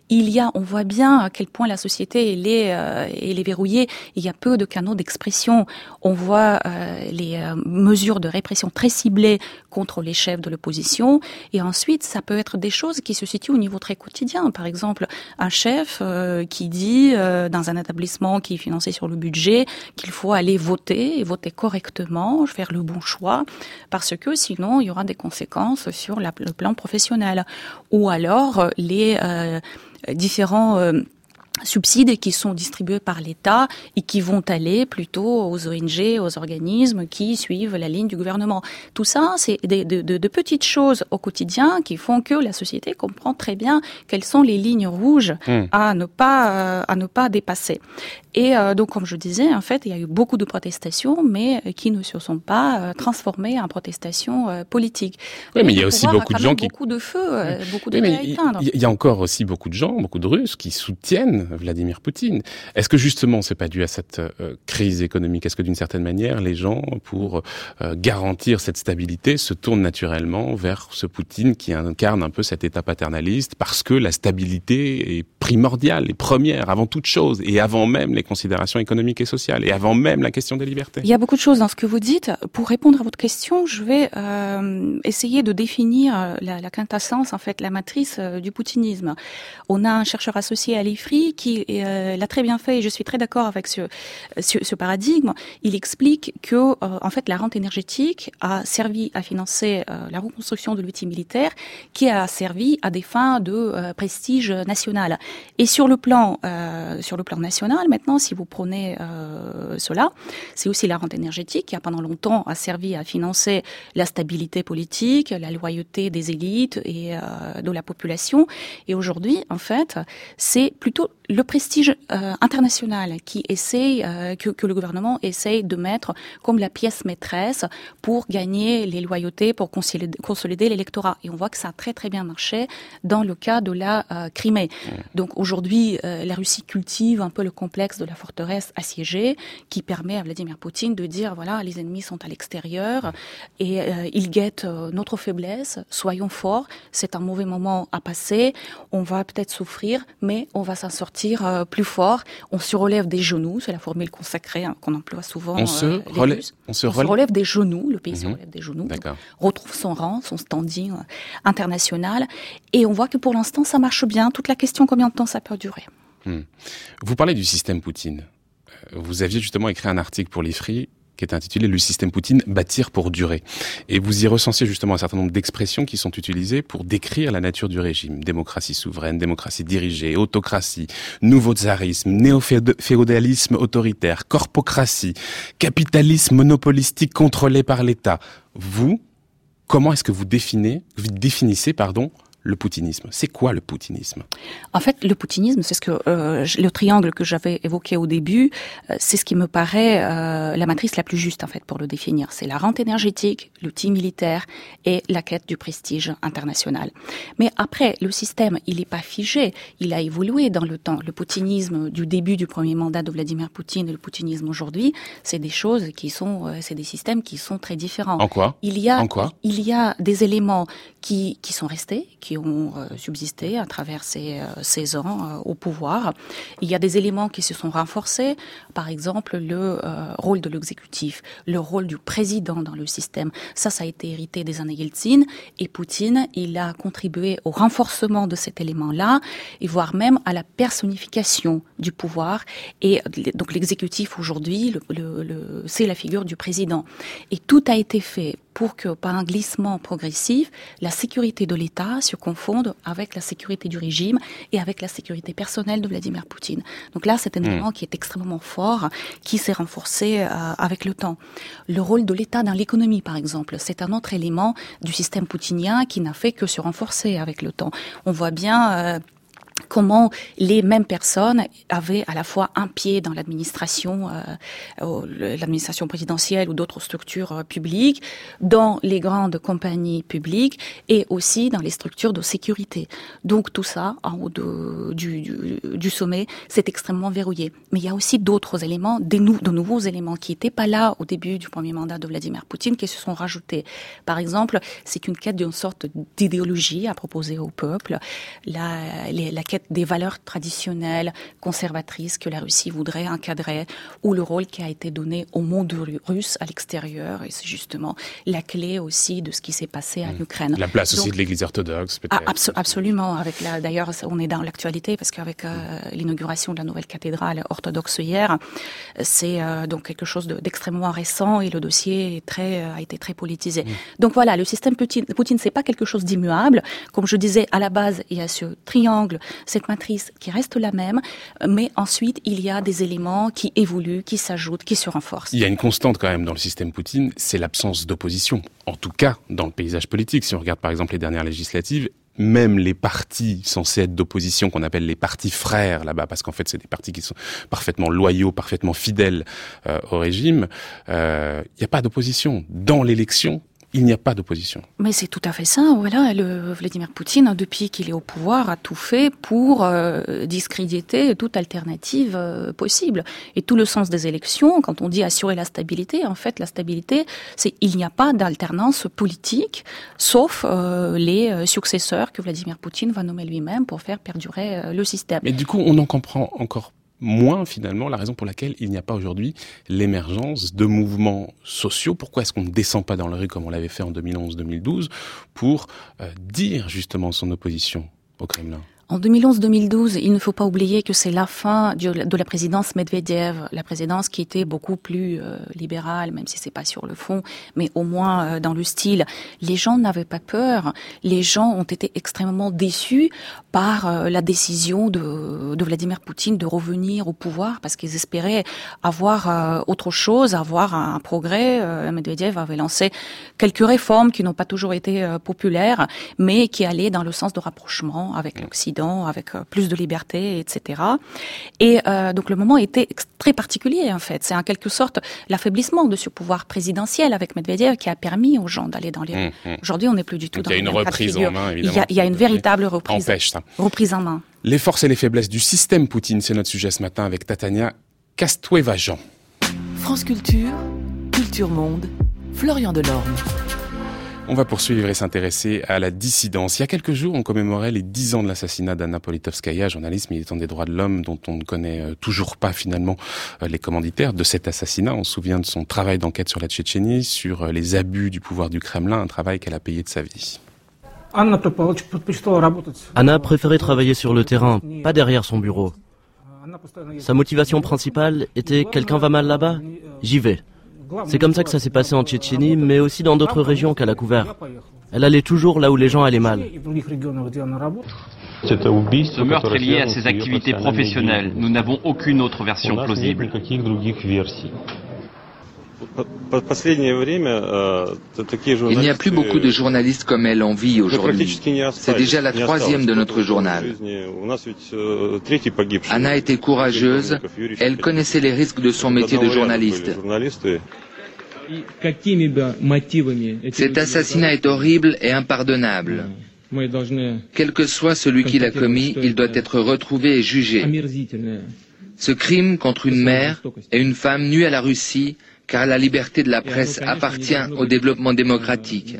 On voit bien à quel point la société elle est verrouillée. Il y a peu de canaux d'expression. On voit les mesures de répression très ciblées contre les chefs de l'opposition. Et ensuite, ça peut être des choses qui se situent au niveau très quotidien. Par exemple, un chef qui dit dans un établissement qui est financé sur le budget qu'il faut aller voter et voter correctement, faire le bon choix, parce que sinon il y aura des conséquences sur le plan professionnel. Ou alors les différents subsides qui sont distribués par l'État et qui vont aller plutôt aux ONG, aux organismes qui suivent la ligne du gouvernement. Tout ça, c'est de petites choses au quotidien qui font que la société comprend très bien quelles sont les lignes rouges à ne pas dépasser. Et donc, comme je disais, en fait, il y a eu beaucoup de protestations, mais qui ne se sont pas transformées en protestations politiques. Oui, mais il y a aussi beaucoup de gens qui... beaucoup de feux, beaucoup de à éteindre. Il y a encore aussi beaucoup de gens, beaucoup de Russes qui soutiennent Vladimir Poutine. Est-ce que justement c'est pas dû à cette crise économique? Est-ce que d'une certaine manière les gens, pour garantir cette stabilité, se tournent naturellement vers ce Poutine qui incarne un peu cet état paternaliste parce que la stabilité est primordiale, est première avant toute chose et avant même les considérations économiques et sociales et avant même la question des libertés? Il y a beaucoup de choses dans ce que vous dites. Pour répondre à votre question, je vais essayer de définir la quintessence, en fait, la matrice du poutinisme. On a un chercheur associé à l'IFRI qui l'a très bien fait et je suis très d'accord avec ce paradigme. Il explique que en fait la rente énergétique a servi à financer la reconstruction de l'outil militaire qui a servi à des fins de prestige national. Et sur le plan national, maintenant, si vous prenez cela, c'est aussi la rente énergétique qui a pendant longtemps servi à financer la stabilité politique, la loyauté des élites et de la population. Et aujourd'hui, en fait, c'est plutôt le prestige international qui essaye que le gouvernement essaye de mettre comme la pièce maîtresse pour gagner les loyautés, pour consolider l'électorat. Et on voit que ça a très très bien marché dans le cas de la Crimée. Donc aujourd'hui, la Russie cultive un peu le complexe de la forteresse assiégée qui permet à Vladimir Poutine de dire voilà, les ennemis sont à l'extérieur et ils guettent notre faiblesse, soyons forts, c'est un mauvais moment à passer, on va peut-être souffrir, mais on va s'en sortir plus fort, on se relève des genoux, c'est la formule consacrée qu'on emploie souvent. On se relève des genoux, le pays se relève des genoux, retrouve son rang, son standing international, et on voit que pour l'instant ça marche bien. Toute la question, combien de temps ça peut durer? Vous parlez du système Poutine. Vous aviez justement écrit un article pour l'IFRI qui est intitulé « Le système Poutine, bâtir pour durer ». Et vous y recensiez justement un certain nombre d'expressions qui sont utilisées pour décrire la nature du régime. Démocratie souveraine, démocratie dirigée, autocratie, nouveau tsarisme, néo-féodalisme autoritaire, corpocratie, capitalisme monopolistique contrôlé par l'État. Vous, comment est-ce que vous définissez le poutinisme? C'est quoi le poutinisme? En fait, le poutinisme, c'est ce que le triangle que j'avais évoqué au début, c'est ce qui me paraît la matrice la plus juste en fait pour le définir. C'est la rente énergétique, l'outil militaire et la quête du prestige international. Mais après, le système, il n'est pas figé, il a évolué dans le temps. Le poutinisme du début du premier mandat de Vladimir Poutine et le poutinisme aujourd'hui, c'est des choses qui sont, c'est des systèmes qui sont très différents. En quoi? Il y a des éléments qui sont restés, qui ont subsisté à travers ces ans au pouvoir. Il y a des éléments qui se sont renforcés, par exemple le rôle de l'exécutif, le rôle du président dans le système. Ça a été hérité des années Yeltsin, et Poutine, il a contribué au renforcement de cet élément-là, et voire même à la personnification du pouvoir. Et donc l'exécutif aujourd'hui, c'est la figure du président. Et tout a été fait pour que, par un glissement progressif, la sécurité de l'État se confonde avec la sécurité du régime et avec la sécurité personnelle de Vladimir Poutine. Donc là, c'est un élément qui est extrêmement fort, qui s'est renforcé avec le temps. Le rôle de l'État dans l'économie, par exemple, c'est un autre élément du système poutinien qui n'a fait que se renforcer avec le temps. On voit bien comment les mêmes personnes avaient à la fois un pied dans l'administration présidentielle ou d'autres structures publiques, dans les grandes compagnies publiques et aussi dans les structures de sécurité. Donc tout ça, en haut du sommet, c'est extrêmement verrouillé. Mais il y a aussi d'autres éléments, de nouveaux éléments qui n'étaient pas là au début du premier mandat de Vladimir Poutine, qui se sont rajoutés. Par exemple, c'est une quête d'une sorte d'idéologie à proposer au peuple, la quête des valeurs traditionnelles, conservatrices que la Russie voudrait encadrer, ou le rôle qui a été donné au monde russe à l'extérieur, et c'est justement la clé aussi de ce qui s'est passé en Ukraine. La place aussi de l'Église orthodoxe, peut-être. Absolument. D'ailleurs, on est dans l'actualité parce qu'avec l'inauguration de la nouvelle cathédrale orthodoxe hier, c'est donc quelque chose d'extrêmement récent et le dossier a été très politisé. Donc voilà, le système Poutine, c'est pas quelque chose d'immuable. Comme je disais, à la base, il y a ce triangle, cette matrice qui reste la même, mais ensuite, il y a des éléments qui évoluent, qui s'ajoutent, qui se renforcent. Il y a une constante quand même dans le système Poutine, c'est l'absence d'opposition. En tout cas, dans le paysage politique. Si on regarde par exemple les dernières législatives, même les partis censés être d'opposition, qu'on appelle les partis frères là-bas, parce qu'en fait c'est des partis qui sont parfaitement loyaux, parfaitement fidèles au régime, il n'y a pas d'opposition. Dans l'élection, il n'y a pas d'opposition. Mais c'est tout à fait ça. Voilà, Vladimir Poutine, depuis qu'il est au pouvoir, a tout fait pour discréditer toute alternative possible. Et tout le sens des élections, quand on dit assurer la stabilité, en fait, la stabilité, c'est il n'y a pas d'alternance politique, sauf les successeurs que Vladimir Poutine va nommer lui-même pour faire perdurer le système. Mais du coup, on en comprend encore moins finalement la raison pour laquelle il n'y a pas aujourd'hui l'émergence de mouvements sociaux. Pourquoi est-ce qu'on ne descend pas dans la rue comme on l'avait fait en 2011-2012 pour dire justement son opposition au Kremlin ? En 2011-2012, il ne faut pas oublier que c'est la fin de la présidence Medvedev, la présidence qui était beaucoup plus libérale, même si c'est pas sur le fond, mais au moins dans le style. Les gens n'avaient pas peur, les gens ont été extrêmement déçus par la décision de Vladimir Poutine de revenir au pouvoir, parce qu'ils espéraient avoir autre chose, avoir un progrès. Medvedev avait lancé quelques réformes qui n'ont pas toujours été populaires, mais qui allaient dans le sens de rapprochement avec l'Occident, avec plus de liberté, etc. Et donc le moment était très particulier en fait. C'est en quelque sorte l'affaiblissement de ce pouvoir présidentiel avec Medvedev qui a permis aux gens d'aller dans les rues. Aujourd'hui, on n'est plus du tout donc dans il y a une reprise en main, évidemment. Il y a une véritable reprise en main. Les forces et les faiblesses du système Poutine, c'est notre sujet ce matin avec Tatania Kastueva-Jean. France Culture, Culture Monde, Florian Delorme. On va poursuivre et s'intéresser à la dissidence. Il y a quelques jours, on commémorait les 10 ans de l'assassinat d'Anna Politkovskaya, journaliste militante des droits de l'homme, dont on ne connaît toujours pas finalement les commanditaires de cet assassinat. On se souvient de son travail d'enquête sur la Tchétchénie, sur les abus du pouvoir du Kremlin, un travail qu'elle a payé de sa vie. Anna préférait travailler sur le terrain, pas derrière son bureau. Sa motivation principale était « quelqu'un va mal là-bas ? J'y vais ». C'est comme ça que ça s'est passé en Tchétchénie, mais aussi dans d'autres régions qu'elle a couvert. Elle allait toujours là où les gens allaient mal. Ce meurtre est lié à ses activités professionnelles. Nous n'avons aucune autre version plausible. Il n'y a plus beaucoup de journalistes comme elle en vie aujourd'hui. C'est déjà la 3e de notre journal. Anna était courageuse, elle connaissait les risques de son métier de journaliste. Cet assassinat est horrible et impardonnable. Quel que soit celui qui l'a commis, il doit être retrouvé et jugé. Ce crime contre une mère et une femme nuit à la Russie, car la liberté de la presse appartient au développement démocratique.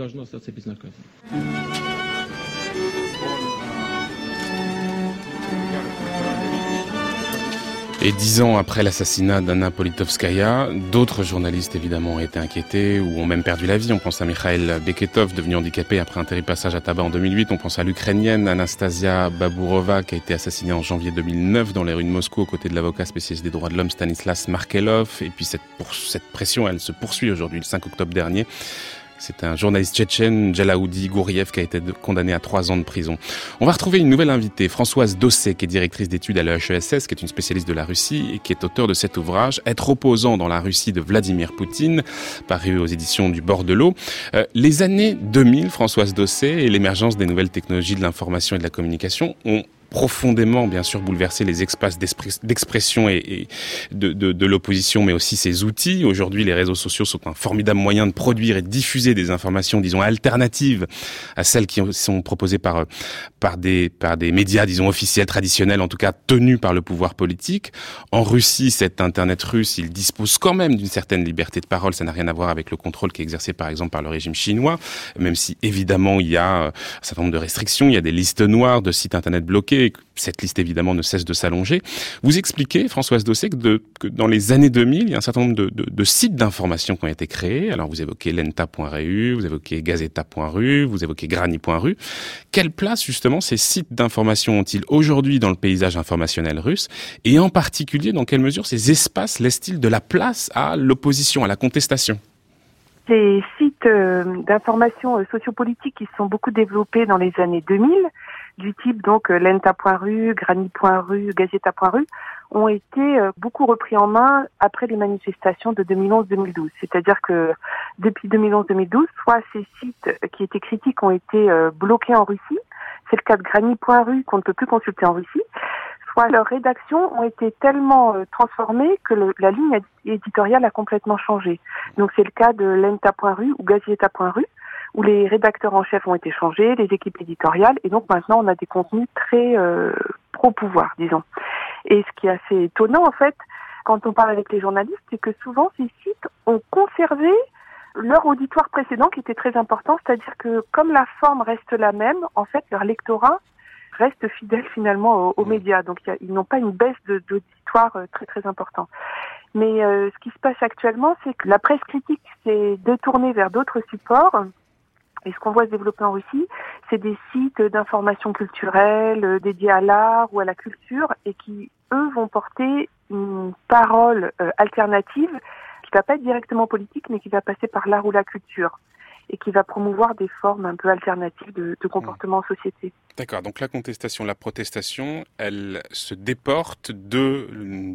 Et 10 ans après l'assassinat d'Anna Politkovskaya, d'autres journalistes évidemment ont été inquiétés ou ont même perdu la vie. On pense à Mikhail Beketov, devenu handicapé après un terrible passage à tabac en 2008. On pense à l'Ukrainienne Anastasia Baburova, qui a été assassinée en janvier 2009 dans les rues de Moscou aux côtés de l'avocat spécialiste des droits de l'homme Stanislas Markelov. Et puis cette pression, elle se poursuit aujourd'hui, le 5 octobre dernier. C'est un journaliste tchétchène, Jalaoudi Gouriev, qui a été condamné à 3 ans de prison. On va retrouver une nouvelle invitée, Françoise Dossé, qui est directrice d'études à l'EHESS, qui est une spécialiste de la Russie et qui est auteur de cet ouvrage « Être opposant dans la Russie de Vladimir Poutine », paru aux éditions du Bord de l'eau. Les années 2000, Françoise Dossé, et l'émergence des nouvelles technologies de l'information et de la communication ont profondément, bien sûr, bouleversé les espaces d'expression et de l'opposition, mais aussi ses outils. Aujourd'hui, les réseaux sociaux sont un formidable moyen de produire et de diffuser des informations, disons, alternatives à celles qui sont proposées par des médias, disons, officiels, traditionnels, en tout cas tenus par le pouvoir politique. En Russie, cet Internet russe, il dispose quand même d'une certaine liberté de parole. Ça n'a rien à voir avec le contrôle qui est exercé, par exemple, par le régime chinois, même si, évidemment, il y a un certain nombre de restrictions, il y a des listes noires de sites Internet bloqués, et cette liste, évidemment, ne cesse de s'allonger. Vous expliquez, Françoise Dossé, que dans les années 2000, il y a un certain nombre de sites d'information qui ont été créés. Alors, vous évoquez lenta.ru, vous évoquez gazeta.ru, vous évoquez grani.ru. Quelle place, justement, ces sites d'information ont-ils aujourd'hui dans le paysage informationnel russe? Et en particulier, dans quelle mesure ces espaces laissent-ils de la place à l'opposition, à la contestation? Ces sites d'information sociopolitique qui se sont beaucoup développés dans les années 2000, du type donc lenta.ru, grani.ru, gazeta.ru, ont été beaucoup repris en main après les manifestations de 2011-2012. C'est-à-dire que depuis 2011-2012, soit ces sites qui étaient critiques ont été bloqués en Russie, c'est le cas de grani.ru qu'on ne peut plus consulter en Russie, soit leurs rédactions ont été tellement transformées que la ligne éditoriale a complètement changé. Donc c'est le cas de lenta.ru ou gazeta.ru, où les rédacteurs en chef ont été changés, les équipes éditoriales, et donc maintenant on a des contenus très pro-pouvoir, disons. Et ce qui est assez étonnant, en fait, quand on parle avec les journalistes, c'est que souvent ces sites ont conservé leur auditoire précédent qui était très important, c'est-à-dire que comme la forme reste la même, en fait leur lectorat reste fidèle finalement aux médias. Donc ils n'ont pas une baisse d'auditoire très très importante. Mais ce qui se passe actuellement, c'est que la presse critique s'est détournée vers d'autres supports. Et ce qu'on voit se développer en Russie, c'est des sites d'information culturelle dédiés à l'art ou à la culture et qui, eux, vont porter une parole alternative qui va pas être directement politique, mais qui va passer par l'art ou la culture et qui va promouvoir des formes un peu alternatives de comportement en société. D'accord, donc la contestation, la protestation, elle se déporte de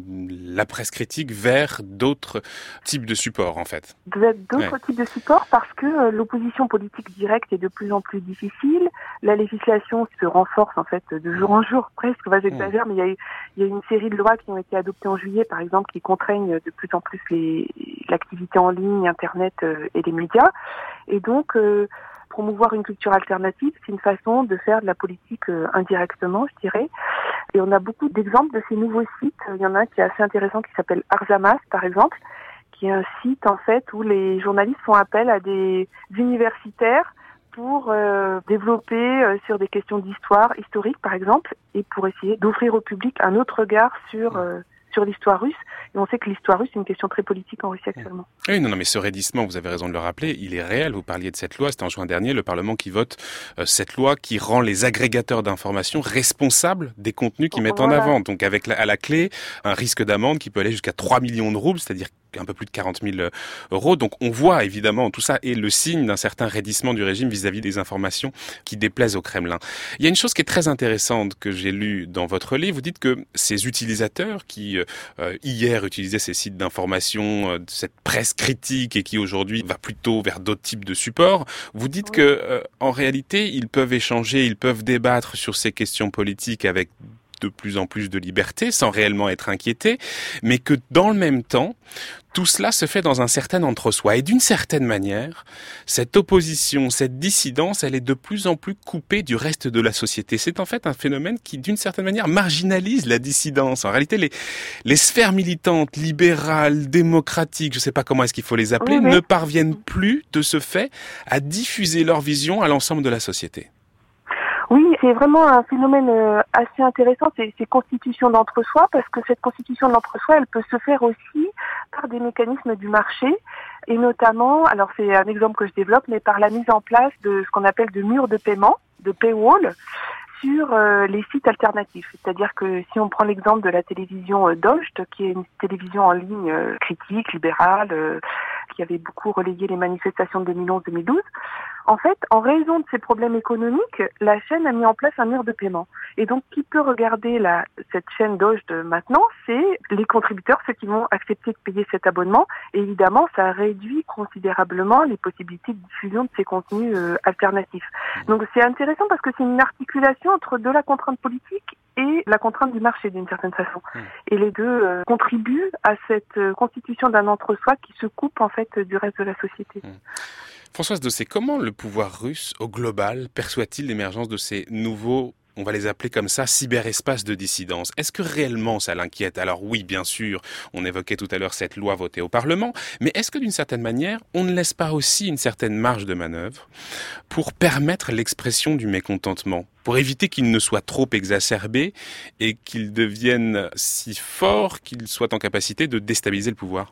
la presse critique vers d'autres types de supports, en fait. Vers d'autres types de supports parce que l'opposition politique directe est de plus en plus difficile. La législation se renforce, en fait, de jour en jour, presque, j'exagère, mais il y a une série de lois qui ont été adoptées en juillet, par exemple, qui contraignent de plus en plus l'activité en ligne, Internet et les médias. Et donc, promouvoir une culture alternative, c'est une façon de faire de la politique indirectement, je dirais. Et on a beaucoup d'exemples de ces nouveaux sites. Il y en a un qui est assez intéressant qui s'appelle Arzamas, par exemple, qui est un site, en fait, où les journalistes font appel à des universitaires pour développer sur des questions d'histoire historique, par exemple, et pour essayer d'offrir au public un autre regard sur l'histoire russe. Et on sait que l'histoire russe est une question très politique en Russie actuellement. Oui, non, mais ce raidissement, vous avez raison de le rappeler, il est réel. Vous parliez de cette loi, c'était en juin dernier, le Parlement qui vote cette loi qui rend les agrégateurs d'informations responsables des contenus qu'ils mettent en avant. Donc avec à la clé, un risque d'amende qui peut aller jusqu'à 3 millions de roubles, c'est-à-dire un peu plus de 40 000 euros. Donc on voit évidemment tout ça est le signe d'un certain raidissement du régime vis-à-vis des informations qui déplaisent au Kremlin. Il y a une chose qui est très intéressante que j'ai lue dans votre livre. Vous dites que ces utilisateurs qui hier utilisaient ces sites d'information, cette presse critique et qui aujourd'hui va plutôt vers d'autres types de supports, vous dites que en réalité ils peuvent échanger, ils peuvent débattre sur ces questions politiques avec de plus en plus de liberté, sans réellement être inquiétés, mais que dans le même temps, tout cela se fait dans un certain entre-soi. Et d'une certaine manière, cette opposition, cette dissidence, elle est de plus en plus coupée du reste de la société. C'est en fait un phénomène qui, d'une certaine manière, marginalise la dissidence. En réalité, les sphères militantes, libérales, démocratiques, je ne sais pas comment est-ce qu'il faut les appeler, ne parviennent plus, de ce fait, à diffuser leur vision à l'ensemble de la société. Oui, c'est vraiment un phénomène assez intéressant, ces constitutions d'entre-soi, parce que cette constitution d'entre-soi, elle peut se faire aussi par des mécanismes du marché, et notamment, alors c'est un exemple que je développe, mais par la mise en place de ce qu'on appelle de murs de paiement, de paywall, sur les sites alternatifs. C'est-à-dire que si on prend l'exemple de la télévision Dost, qui est une télévision en ligne critique, libérale, qui avait beaucoup relayé les manifestations de 2011-2012, En fait, en raison de ces problèmes économiques, la chaîne a mis en place un mur de paiement. Et donc, qui peut regarder cette chaîne Doge de maintenant, c'est les contributeurs, ceux qui vont accepter de payer cet abonnement. Et évidemment, ça réduit considérablement les possibilités de diffusion de ces contenus alternatifs. Donc, c'est intéressant parce que c'est une articulation entre de la contrainte politique et la contrainte du marché, d'une certaine façon. Et les deux contribuent à cette constitution d'un entre-soi qui se coupe, en fait, du reste de la société. Françoise Dossé, comment le pouvoir russe, au global, perçoit-il l'émergence de ces nouveaux, on va les appeler comme ça, cyberespaces de dissidence? Est-ce que réellement ça l'inquiète? Alors oui, bien sûr, on évoquait tout à l'heure cette loi votée au Parlement, mais est-ce que d'une certaine manière, on ne laisse pas aussi une certaine marge de manœuvre pour permettre l'expression du mécontentement, pour éviter qu'il ne soit trop exacerbé et qu'il devienne si fort qu'il soit en capacité de déstabiliser le pouvoir?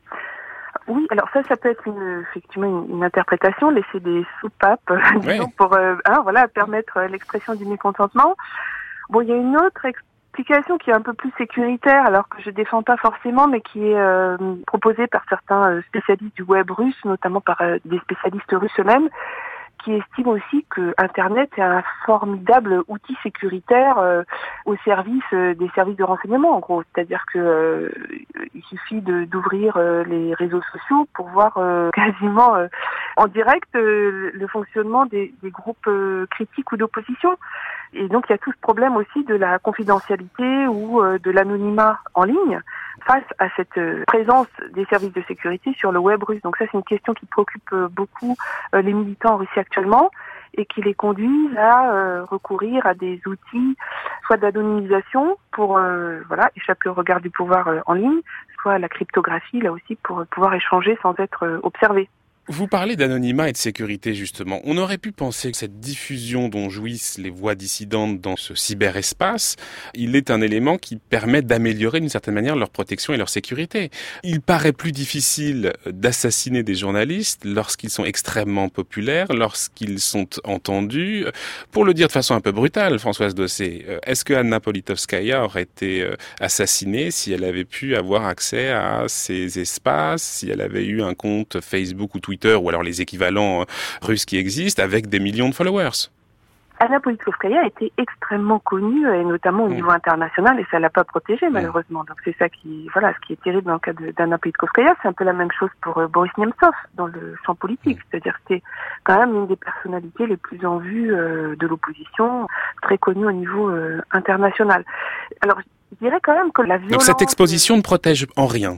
Oui, alors ça peut être effectivement une interprétation, laisser des soupapes, disons, pour permettre l'expression du mécontentement. Bon, il y a une autre explication qui est un peu plus sécuritaire, alors que je défends pas forcément, mais qui est proposée par certains spécialistes du web russe, notamment par des spécialistes russes eux-mêmes, qui estime aussi que Internet est un formidable outil sécuritaire au service des services de renseignement, en gros. C'est-à-dire que il suffit d'ouvrir les réseaux sociaux pour voir quasiment en direct le fonctionnement des groupes critiques ou d'opposition. Et donc il y a tout ce problème aussi de la confidentialité ou de l'anonymat en ligne face à cette présence des services de sécurité sur le web russe. Donc ça, c'est une question qui préoccupe beaucoup les militants en Russie actuellement et qui les conduisent à recourir à des outils soit d'anonymisation pour échapper au regard du pouvoir en ligne, soit à la cryptographie, là aussi, pour pouvoir échanger sans être observé. Vous parlez d'anonymat et de sécurité, justement. On aurait pu penser que cette diffusion dont jouissent les voix dissidentes dans ce cyberespace, il est un élément qui permet d'améliorer d'une certaine manière leur protection et leur sécurité. Il paraît plus difficile d'assassiner des journalistes lorsqu'ils sont extrêmement populaires, lorsqu'ils sont entendus. Pour le dire de façon un peu brutale, Françoise Dossé, est-ce que Anna Politkovskaya aurait été assassinée si elle avait pu avoir accès à ces espaces, si elle avait eu un compte Facebook ou Twitter, ou alors les équivalents russes qui existent, avec des millions de followers? Anna Politkovskaya a été extrêmement connue, et notamment au niveau international, et ça l'a pas protégée, malheureusement. Donc c'est ça ce qui est terrible dans le cas d'Anna Politkovskaya. C'est un peu la même chose pour Boris Nemtsov dans le champ politique. C'est-à-dire que c'était quand même une des personnalités les plus en vue de l'opposition, très connue au niveau international. Alors, je dirais quand même que la violence... Donc cette exposition ne protège en rien?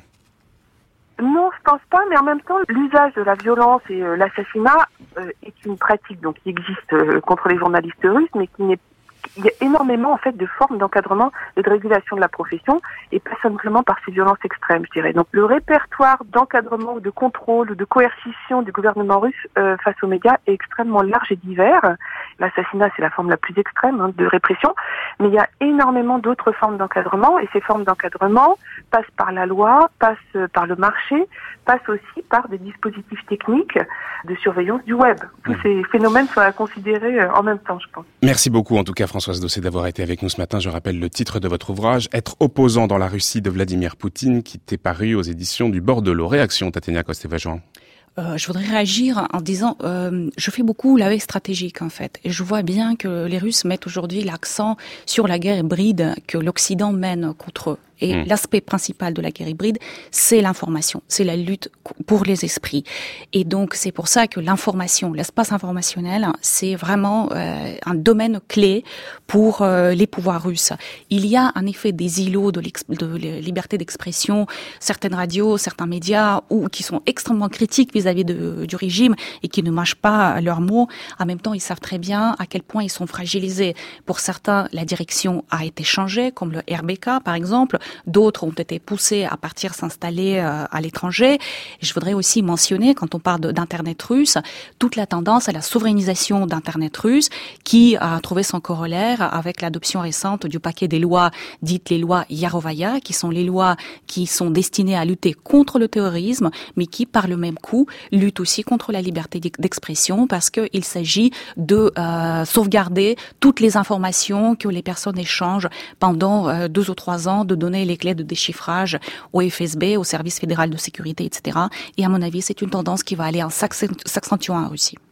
Non, je pense pas, mais en même temps, l'usage de la violence et l'assassinat est une pratique donc qui existe contre les journalistes russes, mais il y a énormément en fait de formes d'encadrement et de régulation de la profession, et pas simplement par ces violences extrêmes, je dirais. Donc le répertoire d'encadrement ou de contrôle ou de coercition du gouvernement russe face aux médias est extrêmement large et divers. L'assassinat, c'est la forme la plus extrême de répression, mais il y a énormément d'autres formes d'encadrement, et ces formes d'encadrement passent par la loi, passent par le marché, passent aussi par des dispositifs techniques de surveillance du web. Tous ces phénomènes sont à considérer en même temps, je pense. Merci beaucoup en tout cas Françoise Dossé d'avoir été avec nous ce matin. Je rappelle le titre de votre ouvrage, Être opposant dans la Russie de Vladimir Poutine, qui était paru aux éditions du Bord de l'eau. Réaction, Tatiana Kostevajoan. Je voudrais réagir en disant, je fais beaucoup la veille stratégique en fait, et je vois bien que les Russes mettent aujourd'hui l'accent sur la guerre hybride que l'Occident mène contre eux. Et l'aspect principal de la guerre hybride, c'est l'information, c'est la lutte pour les esprits. Et donc, c'est pour ça que l'information, l'espace informationnel, c'est vraiment un domaine clé pour les pouvoirs russes. Il y a en effet des îlots de liberté d'expression, certaines radios, certains médias qui sont extrêmement critiques vis-à-vis du régime et qui ne mâchent pas leurs mots. En même temps, ils savent très bien à quel point ils sont fragilisés. Pour certains, la direction a été changée, comme le RBK par exemple. D'autres ont été poussés à partir s'installer à l'étranger. Et je voudrais aussi mentionner, quand on parle d'Internet russe, toute la tendance à la souverainisation d'Internet russe qui a trouvé son corollaire avec l'adoption récente du paquet des lois dites les lois Yarovaya, qui sont les lois qui sont destinées à lutter contre le terrorisme, mais qui, par le même coup, luttent aussi contre la liberté d'expression parce qu'il s'agit de sauvegarder toutes les informations que les personnes échangent pendant 2 ou 3 ans, de donner les clés de déchiffrage au FSB, au Service fédéral de sécurité, etc. Et à mon avis, c'est une tendance qui va aller en s'accentuant en Russie.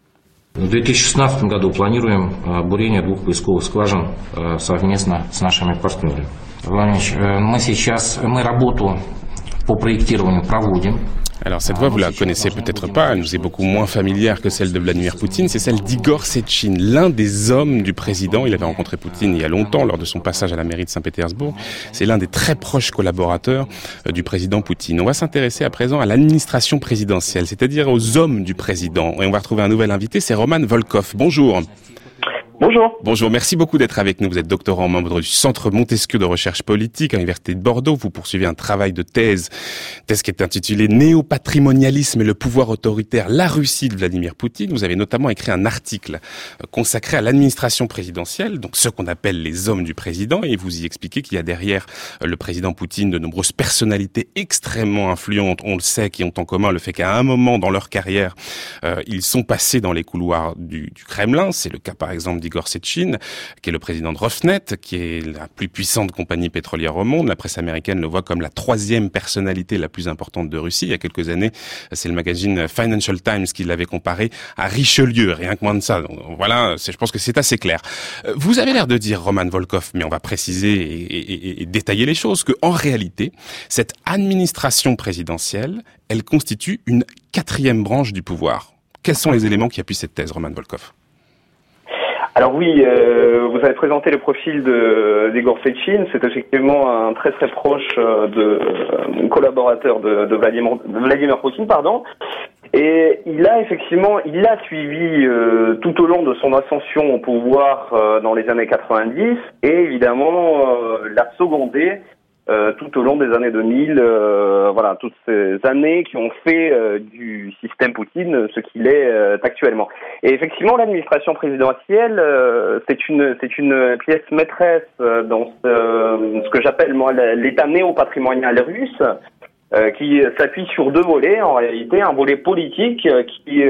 В 2016 году планируем бурение 2 поисковых скважин совместно с нашими партнерами. Владимир Ильич, мы работу по проектированию проводим. Alors cette voix, vous la connaissez peut-être pas, elle nous est beaucoup moins familière que celle de Vladimir Poutine, c'est celle d'Igor Sechin, l'un des hommes du président. Il avait rencontré Poutine il y a longtemps lors de son passage à la mairie de Saint-Pétersbourg. C'est l'un des très proches collaborateurs du président Poutine. On va s'intéresser à présent à l'administration présidentielle, c'est-à-dire aux hommes du président. Et on va retrouver un nouvel invité, c'est Roman Volkov. Bonjour. Bonjour. Bonjour, merci beaucoup d'être avec nous. Vous êtes doctorant, membre du Centre Montesquieu de recherche politique à l'Université de Bordeaux. Vous poursuivez un travail de thèse qui est intitulé « Néopatrimonialisme et le pouvoir autoritaire, la Russie de Vladimir Poutine ». Vous avez notamment écrit un article consacré à l'administration présidentielle, donc ce qu'on appelle les hommes du président, et vous y expliquez qu'il y a derrière le président Poutine de nombreuses personnalités extrêmement influentes, on le sait, qui ont en commun le fait qu'à un moment dans leur carrière, ils sont passés dans les couloirs du Kremlin. C'est le cas par exemple d'Igor Sechin, qui est le président de Rosneft, qui est la plus puissante compagnie pétrolière au monde. La presse américaine le voit comme la 3e personnalité la plus importante de Russie. Il y a quelques années, c'est le magazine Financial Times qui l'avait comparé à Richelieu, rien que moins de ça. Donc, voilà, je pense que c'est assez clair. Vous avez l'air de dire, Roman Volkov, mais on va préciser et détailler les choses, que en réalité, cette administration présidentielle, elle constitue une 4e branche du pouvoir. Quels sont les éléments qui appuient cette thèse, Roman Volkov ? Alors oui, vous avez présenté le profil d'Igor Sechin. C'est effectivement un très très proche collaborateur de Vladimir Poutine, pardon. Et il a suivi tout au long de son ascension au pouvoir dans les années 90 et évidemment l'a secondé tout au long des années 2000, voilà, toutes ces années qui ont fait du système Poutine ce qu'il est actuellement. Et effectivement, l'administration présidentielle, c'est une pièce maîtresse dans ce que j'appelle moi l'état néopatrimonial russe, qui s'appuie sur 2 volets en réalité, un volet politique qui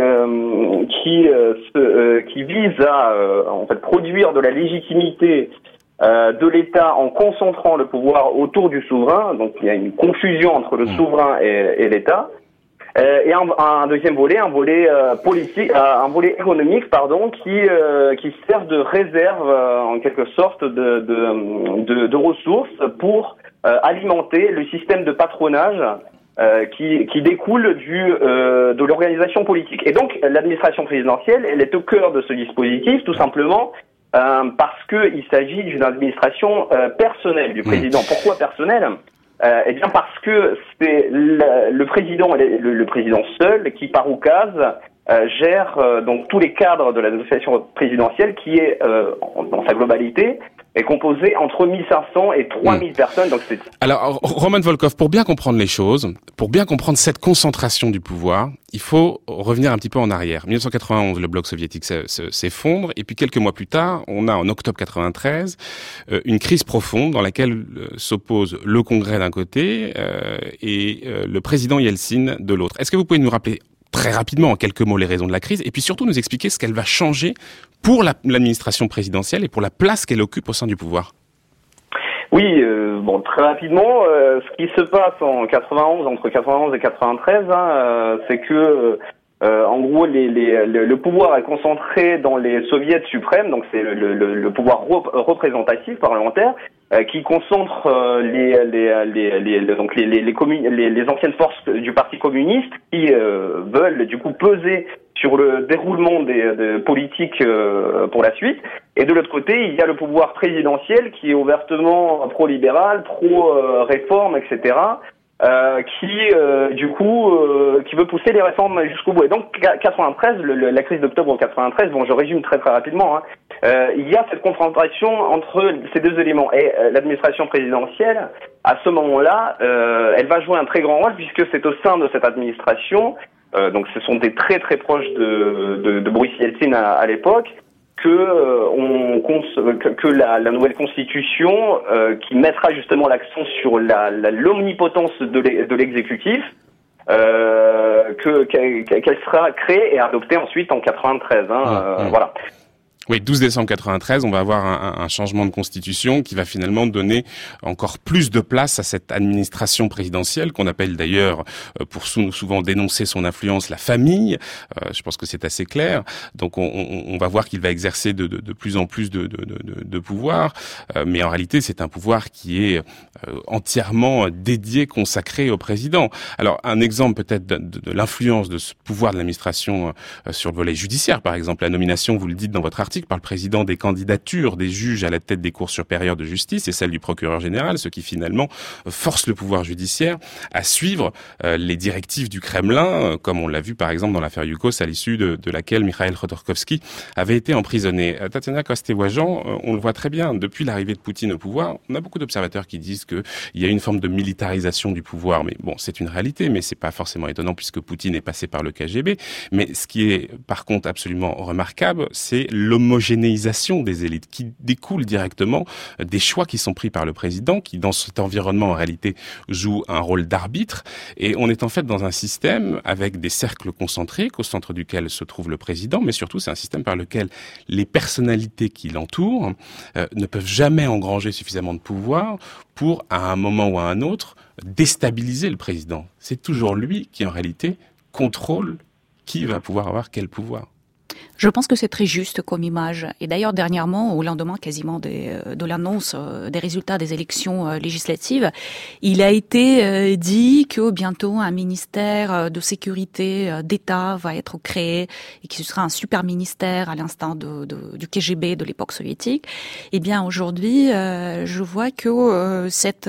vise à en fait produire de la légitimité de l'État en concentrant le pouvoir autour du souverain. Donc il y a une confusion entre le souverain et l'État. Et un deuxième volet, un volet politique, un volet économique, pardon, qui sert de réserve en quelque sorte de ressources pour alimenter le système de patronage qui découle de l'organisation politique. Et donc l'administration présidentielle, elle est au cœur de ce dispositif, tout simplement. Parce que il s'agit d'une administration personnelle du président. Pourquoi personnelle ? Eh bien parce que c'est le président, le président seul qui par oukase gère donc tous les cadres de l'administration présidentielle qui est dans sa globalité est composé entre 1500 et 3000 personnes. Donc c'est... Alors, Roman Volkov, pour bien comprendre les choses, pour bien comprendre cette concentration du pouvoir, il faut revenir un petit peu en arrière. 1991, le bloc soviétique s'effondre, et puis quelques mois plus tard, on a en octobre 93 une crise profonde dans laquelle s'oppose le Congrès d'un côté et le président Yeltsin de l'autre. Est-ce que vous pouvez nous rappeler très rapidement, en quelques mots, les raisons de la crise, et puis surtout nous expliquer ce qu'elle va changer pour l'administration présidentielle et pour la place qu'elle occupe au sein du pouvoir? Oui, très rapidement, ce qui se passe en 91, entre 91 et 93, c'est que en gros, le pouvoir est concentré dans les soviets suprêmes, donc c'est le pouvoir représentatif parlementaire, qui concentre les anciennes forces du Parti communiste qui veulent du coup peser sur le déroulement des politiques pour la suite. Et de l'autre côté, il y a le pouvoir présidentiel qui est ouvertement pro-libéral, pro-réforme, etc., qui veut pousser les réformes jusqu'au bout. Et donc 93, la crise d'octobre 93, je résume très rapidement, il y a cette confrontation entre ces deux éléments. Et l'administration présidentielle, à ce moment-là, elle va jouer un très grand rôle puisque c'est au sein de cette administration, donc ce sont des très proches de Boris Yeltsin à l'époque, que la nouvelle constitution qui mettra justement l'accent sur l'omnipotence de l'exécutif, qu'elle sera créée et adoptée ensuite en 93. Voilà. Oui, 12 décembre 93, on va avoir un changement de constitution qui va finalement donner encore plus de place à cette administration présidentielle qu'on appelle d'ailleurs, pour souvent dénoncer son influence, la famille. Je pense que c'est assez clair. Donc on va voir qu'il va exercer de plus en plus de pouvoir, mais en réalité c'est un pouvoir qui est entièrement dédié, consacré au président. Alors un exemple peut-être de l'influence de ce pouvoir de l'administration sur le volet judiciaire, par exemple, la nomination, vous le dites dans votre article, par le président des candidatures des juges à la tête des cours supérieures de justice et celle du procureur général, ce qui finalement force le pouvoir judiciaire à suivre les directives du Kremlin, comme on l'a vu par exemple dans l'affaire Yukos, à l'issue de laquelle Mikhail Khodorkovsky avait été emprisonné. Tatiana Kostewajan, on le voit très bien, depuis l'arrivée de Poutine au pouvoir, on a beaucoup d'observateurs qui disent qu'il y a une forme de militarisation du pouvoir, mais bon, c'est une réalité, mais c'est pas forcément étonnant puisque Poutine est passé par le KGB. Mais ce qui est par contre absolument remarquable, c'est l'homogénéisation des élites qui découle directement des choix qui sont pris par le président, qui dans cet environnement en réalité joue un rôle d'arbitre. Et on est en fait dans un système avec des cercles concentriques au centre duquel se trouve le président, mais surtout c'est un système par lequel les personnalités qui l'entourent ne peuvent jamais engranger suffisamment de pouvoir pour, à un moment ou à un autre, déstabiliser le président. C'est toujours lui qui en réalité contrôle qui va pouvoir avoir quel pouvoir. Je pense que c'est très juste comme image. Et d'ailleurs, dernièrement, au lendemain quasiment de l'annonce des résultats des élections législatives, il a été dit que bientôt un ministère de sécurité d'État va être créé et que ce sera un super ministère à l'instar du KGB de l'époque soviétique. Eh bien, aujourd'hui, je vois que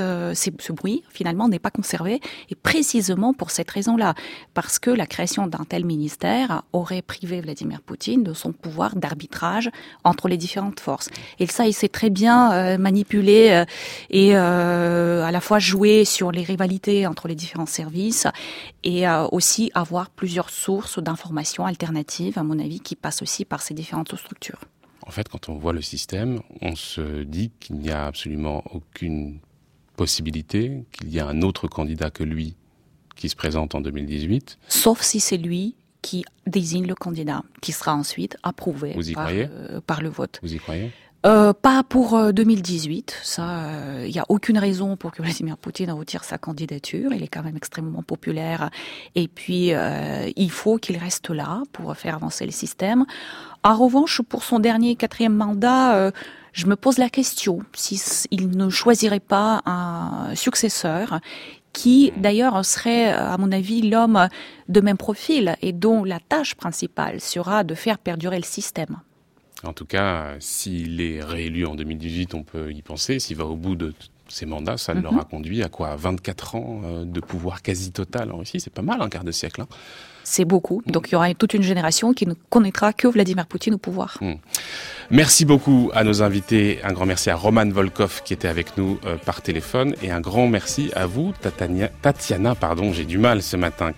ce bruit, finalement, n'est pas conservé, et précisément pour cette raison-là. Parce que la création d'un tel ministère aurait privé Vladimir Poutine de son pouvoir d'arbitrage entre les différentes forces. Et ça, il sait très bien manipuler et à la fois jouer sur les rivalités entre les différents services et aussi avoir plusieurs sources d'informations alternatives, à mon avis, qui passent aussi par ces différentes structures. En fait, quand on voit le système, on se dit qu'il n'y a absolument aucune possibilité qu'il y ait un autre candidat que lui qui se présente en 2018. Sauf si c'est lui qui désigne le candidat, qui sera ensuite approuvé par le vote. Vous y croyez ? Pas pour 2018. Ça, il y a aucune raison pour que Vladimir Poutine retire sa candidature. Il est quand même extrêmement populaire. Et puis, il faut qu'il reste là pour faire avancer le système. En revanche, pour son dernier 4e mandat, je me pose la question s'il ne choisirait pas un successeur qui d'ailleurs serait, à mon avis, l'homme de même profil et dont la tâche principale sera de faire perdurer le système. En tout cas, s'il est réélu en 2018, on peut y penser. S'il va au bout de ses mandats, ça l'aura conduit à quoi ? 24 ans de pouvoir quasi total en Russie. C'est pas mal, un quart de siècle. C'est beaucoup. Donc il y aura toute une génération qui ne connaîtra que Vladimir Poutine au pouvoir. Merci beaucoup à nos invités. Un grand merci à Roman Volkov qui était avec nous par téléphone. Et un grand merci à vous, Tatiana, j'ai du mal ce matin,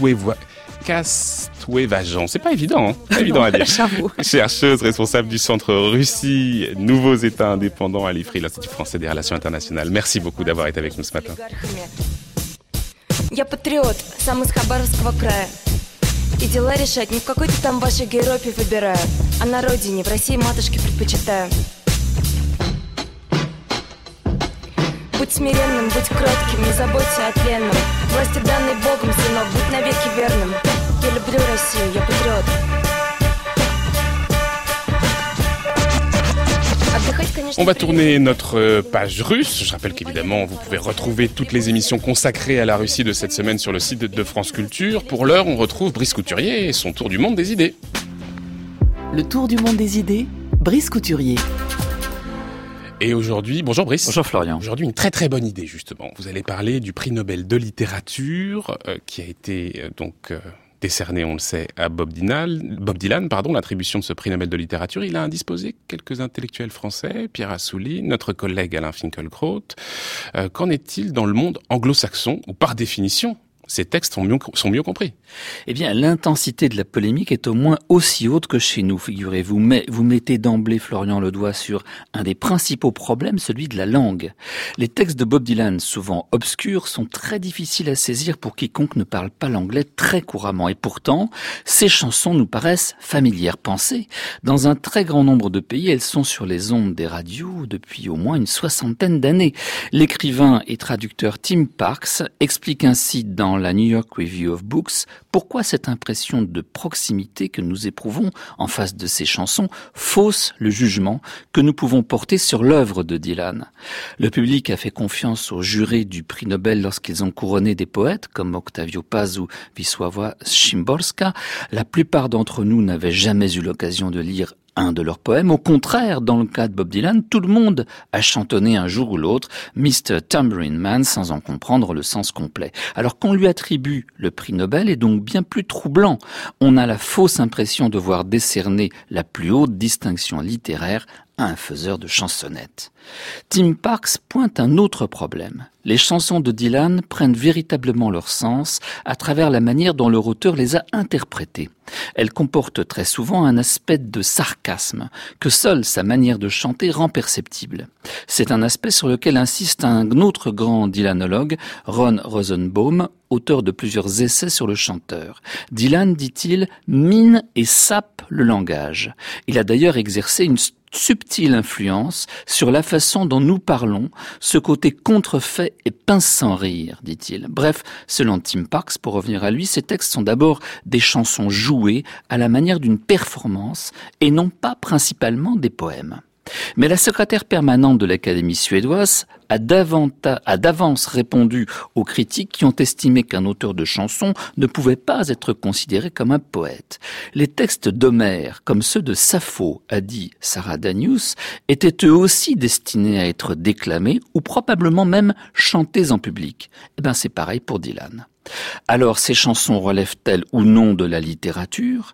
Kostewajan. C'est pas évident, hein. Pas évident à dire. Chercheuse responsable du Centre Russie, Nouveaux États indépendants à l'IFRI, l'Institut français des relations internationales. Merci beaucoup d'avoir été avec nous ce matin. Я патриот, сам из Хабаровского края. И дела решать не в какой-то там вашей Европе выбираю, а на родине, в России матушке предпочитаю. Будь смиренным, будь кротким, не заботься о тленном. Власти данной Богом, сынок, будь навеки верным. Я люблю Россию, я патриот. On va tourner notre page russe. Je rappelle qu'évidemment, vous pouvez retrouver toutes les émissions consacrées à la Russie de cette semaine sur le site de France Culture. Pour l'heure, on retrouve Brice Couturier et son tour du monde des idées. Le tour du monde des idées, Brice Couturier. Et aujourd'hui, bonjour Brice. Bonjour Florian. Aujourd'hui, une très très bonne idée justement. Vous allez parler du prix Nobel de littérature qui a été décerné, on le sait, à Bob Dylan, l'attribution de ce prix Nobel de littérature. Il a indisposé quelques intellectuels français, Pierre Assouline, notre collègue Alain Finkielkraut. Qu'en est-il dans le monde anglo-saxon, où par définition, ces textes sont mieux compris. Eh bien, l'intensité de la polémique est au moins aussi haute que chez nous, figurez-vous. Mais vous mettez d'emblée, Florian, le doigt sur un des principaux problèmes, celui de la langue. Les textes de Bob Dylan, souvent obscurs, sont très difficiles à saisir pour quiconque ne parle pas l'anglais très couramment. Et pourtant, ces chansons nous paraissent familières. Pensez, dans un très grand nombre de pays, elles sont sur les ondes des radios depuis au moins une 60aine d'années. L'écrivain et traducteur Tim Parks explique ainsi dans la New York Review of Books pourquoi cette impression de proximité que nous éprouvons en face de ces chansons fausse le jugement que nous pouvons porter sur l'œuvre de Dylan. Le public a fait confiance aux jurés du prix Nobel lorsqu'ils ont couronné des poètes comme Octavio Paz ou Wisława Szymborska. La plupart d'entre nous n'avaient jamais eu l'occasion de lire un de leurs poèmes. Au contraire, dans le cas de Bob Dylan, tout le monde a chantonné un jour ou l'autre Mr. Tambourine Man sans en comprendre le sens complet. Alors qu'on lui attribue le prix Nobel est donc bien plus troublant. On a la fausse impression de voir décerner la plus haute distinction littéraire à un faiseur de chansonnettes. Tim Parks pointe un autre problème. Les chansons de Dylan prennent véritablement leur sens à travers la manière dont leur auteur les a interprétées. Elles comportent très souvent un aspect de sarcasme que seule sa manière de chanter rend perceptible. C'est un aspect sur lequel insiste un autre grand dylanologue, Ron Rosenbaum, auteur de plusieurs essais sur le chanteur. Dylan, dit-il, mine et sape le langage. Il a d'ailleurs exercé une subtile influence sur la façon dont nous parlons, ce côté contrefait et pince sans rire, dit-il. Bref, selon Tim Parks, pour revenir à lui, ces textes sont d'abord des chansons jouées à la manière d'une performance et non pas principalement des poèmes. Mais la secrétaire permanente de l'Académie suédoise a d'avance répondu aux critiques qui ont estimé qu'un auteur de chansons ne pouvait pas être considéré comme un poète. Les textes d'Homère, comme ceux de Sappho, a dit Sarah Danius, étaient eux aussi destinés à être déclamés ou probablement même chantés en public. Eh bien, c'est pareil pour Dylan. Alors, ces chansons relèvent-elles ou non de la littérature ?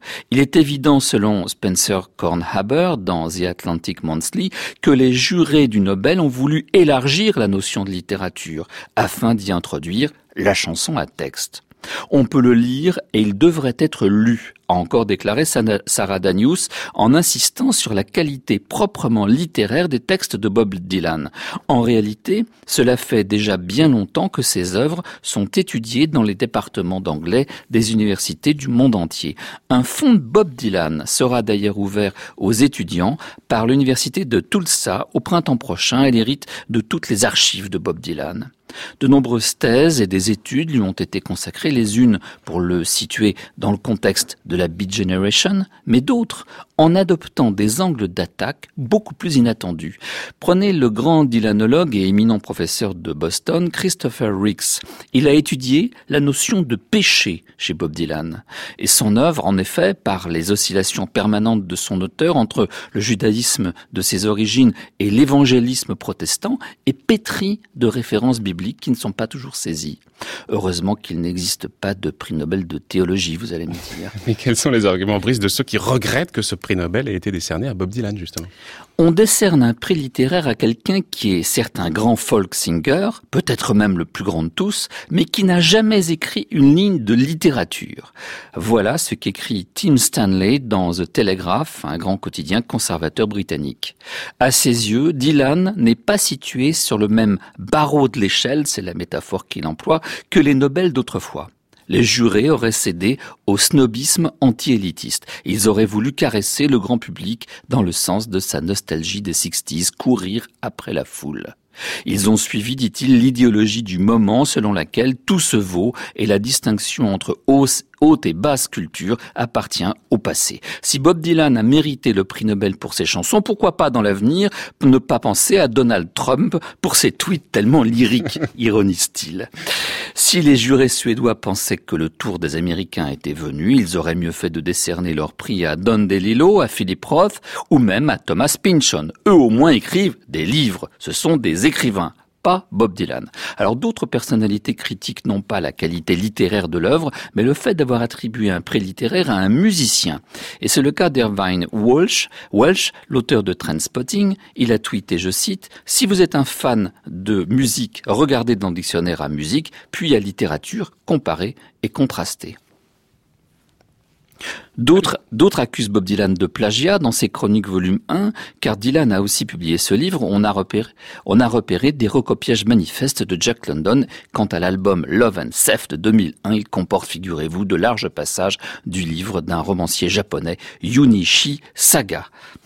Il est évident, selon Spencer Kornhaber, dans The Atlantic Monthly, que les jurés du Nobel ont voulu élargir la notion de littérature, afin d'y introduire la chanson à texte. On peut le lire et il devrait être lu, a encore déclaré Sarah Danius, en insistant sur la qualité proprement littéraire des textes de Bob Dylan. En réalité, cela fait déjà bien longtemps que ces œuvres sont étudiées dans les départements d'anglais des universités du monde entier. Un fonds de Bob Dylan sera d'ailleurs ouvert aux étudiants par l'université de Tulsa au printemps prochain. Elle hérite de toutes les archives de Bob Dylan. De nombreuses thèses et des études lui ont été consacrées, les unes pour le situer dans le contexte de la Beat Generation, mais d'autres en adoptant des angles d'attaque beaucoup plus inattendus. Prenez le grand dylanologue et éminent professeur de Boston, Christopher Ricks. Il a étudié la notion de péché chez Bob Dylan. Et son œuvre, en effet, par les oscillations permanentes de son auteur entre le judaïsme de ses origines et l'évangélisme protestant, est pétrie de références bibliques qui ne sont pas toujours saisies. Heureusement qu'il n'existe pas de prix Nobel de théologie, vous allez me dire. Mais quels sont les arguments brisés de ceux qui regrettent que ce prix Nobel ait été décerné à Bob Dylan, justement ? On décerne un prix littéraire à quelqu'un qui est certes un grand folk singer, peut-être même le plus grand de tous, mais qui n'a jamais écrit une ligne de littérature. Voilà ce qu'écrit Tim Stanley dans The Telegraph, un grand quotidien conservateur britannique. À ses yeux, Dylan n'est pas situé sur le même barreau de l'échelle, c'est la métaphore qu'il emploie, que les Nobel d'autrefois. Les jurés auraient cédé au snobisme anti-élitiste. Ils auraient voulu caresser le grand public dans le sens de sa nostalgie des 60s, courir après la foule. Ils ont suivi, dit-il, l'idéologie du moment selon laquelle tout se vaut et la distinction entre haute et basse culture appartient au passé. Si Bob Dylan a mérité le prix Nobel pour ses chansons, pourquoi pas dans l'avenir ne pas penser à Donald Trump pour ses tweets tellement lyriques, ironise-t-il. Si les jurés suédois pensaient que le tour des Américains était venu, ils auraient mieux fait de décerner leur prix à Don DeLillo, à Philip Roth ou même à Thomas Pynchon. Eux au moins écrivent des livres, ce sont des écrivains. pas Bob Dylan. Alors d'autres personnalités critiquent non pas la qualité littéraire de l'œuvre, mais le fait d'avoir attribué un prix littéraire à un musicien. Et c'est le cas d'Irvine Welsh, l'auteur de Trainspotting. Il a tweeté, je cite, « Si vous êtes un fan de musique, regardez dans le dictionnaire à musique, puis à littérature, comparez et contrastez. » D'autres accusent Bob Dylan de plagiat dans ses chroniques volume 1, car Dylan a aussi publié ce livre où on a repéré des recopiages manifestes de Jack London. Quant à l'album Love and Theft de 2001, il comporte, figurez-vous, de larges passages du livre d'un romancier japonais, Junichi Saga.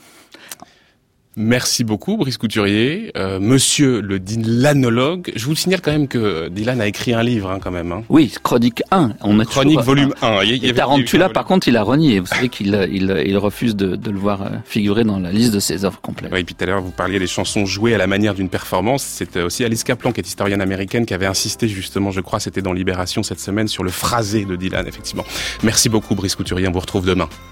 Merci beaucoup, Brice Couturier. Monsieur le Dylanologue, je vous signale quand même que Dylan a écrit un livre, quand même. Hein. Oui, Chronique 1. Chronique volume 1. Et Tarantula, par contre, il a renié. Vous savez qu'il refuse de le voir figurer dans la liste de ses œuvres complètes. Oui, et puis tout à l'heure, vous parliez des chansons jouées à la manière d'une performance. C'était aussi Alice Kaplan, qui est historienne américaine, qui avait insisté justement, je crois, c'était dans Libération cette semaine, sur le phrasé de Dylan, effectivement. Merci beaucoup, Brice Couturier. On vous retrouve demain.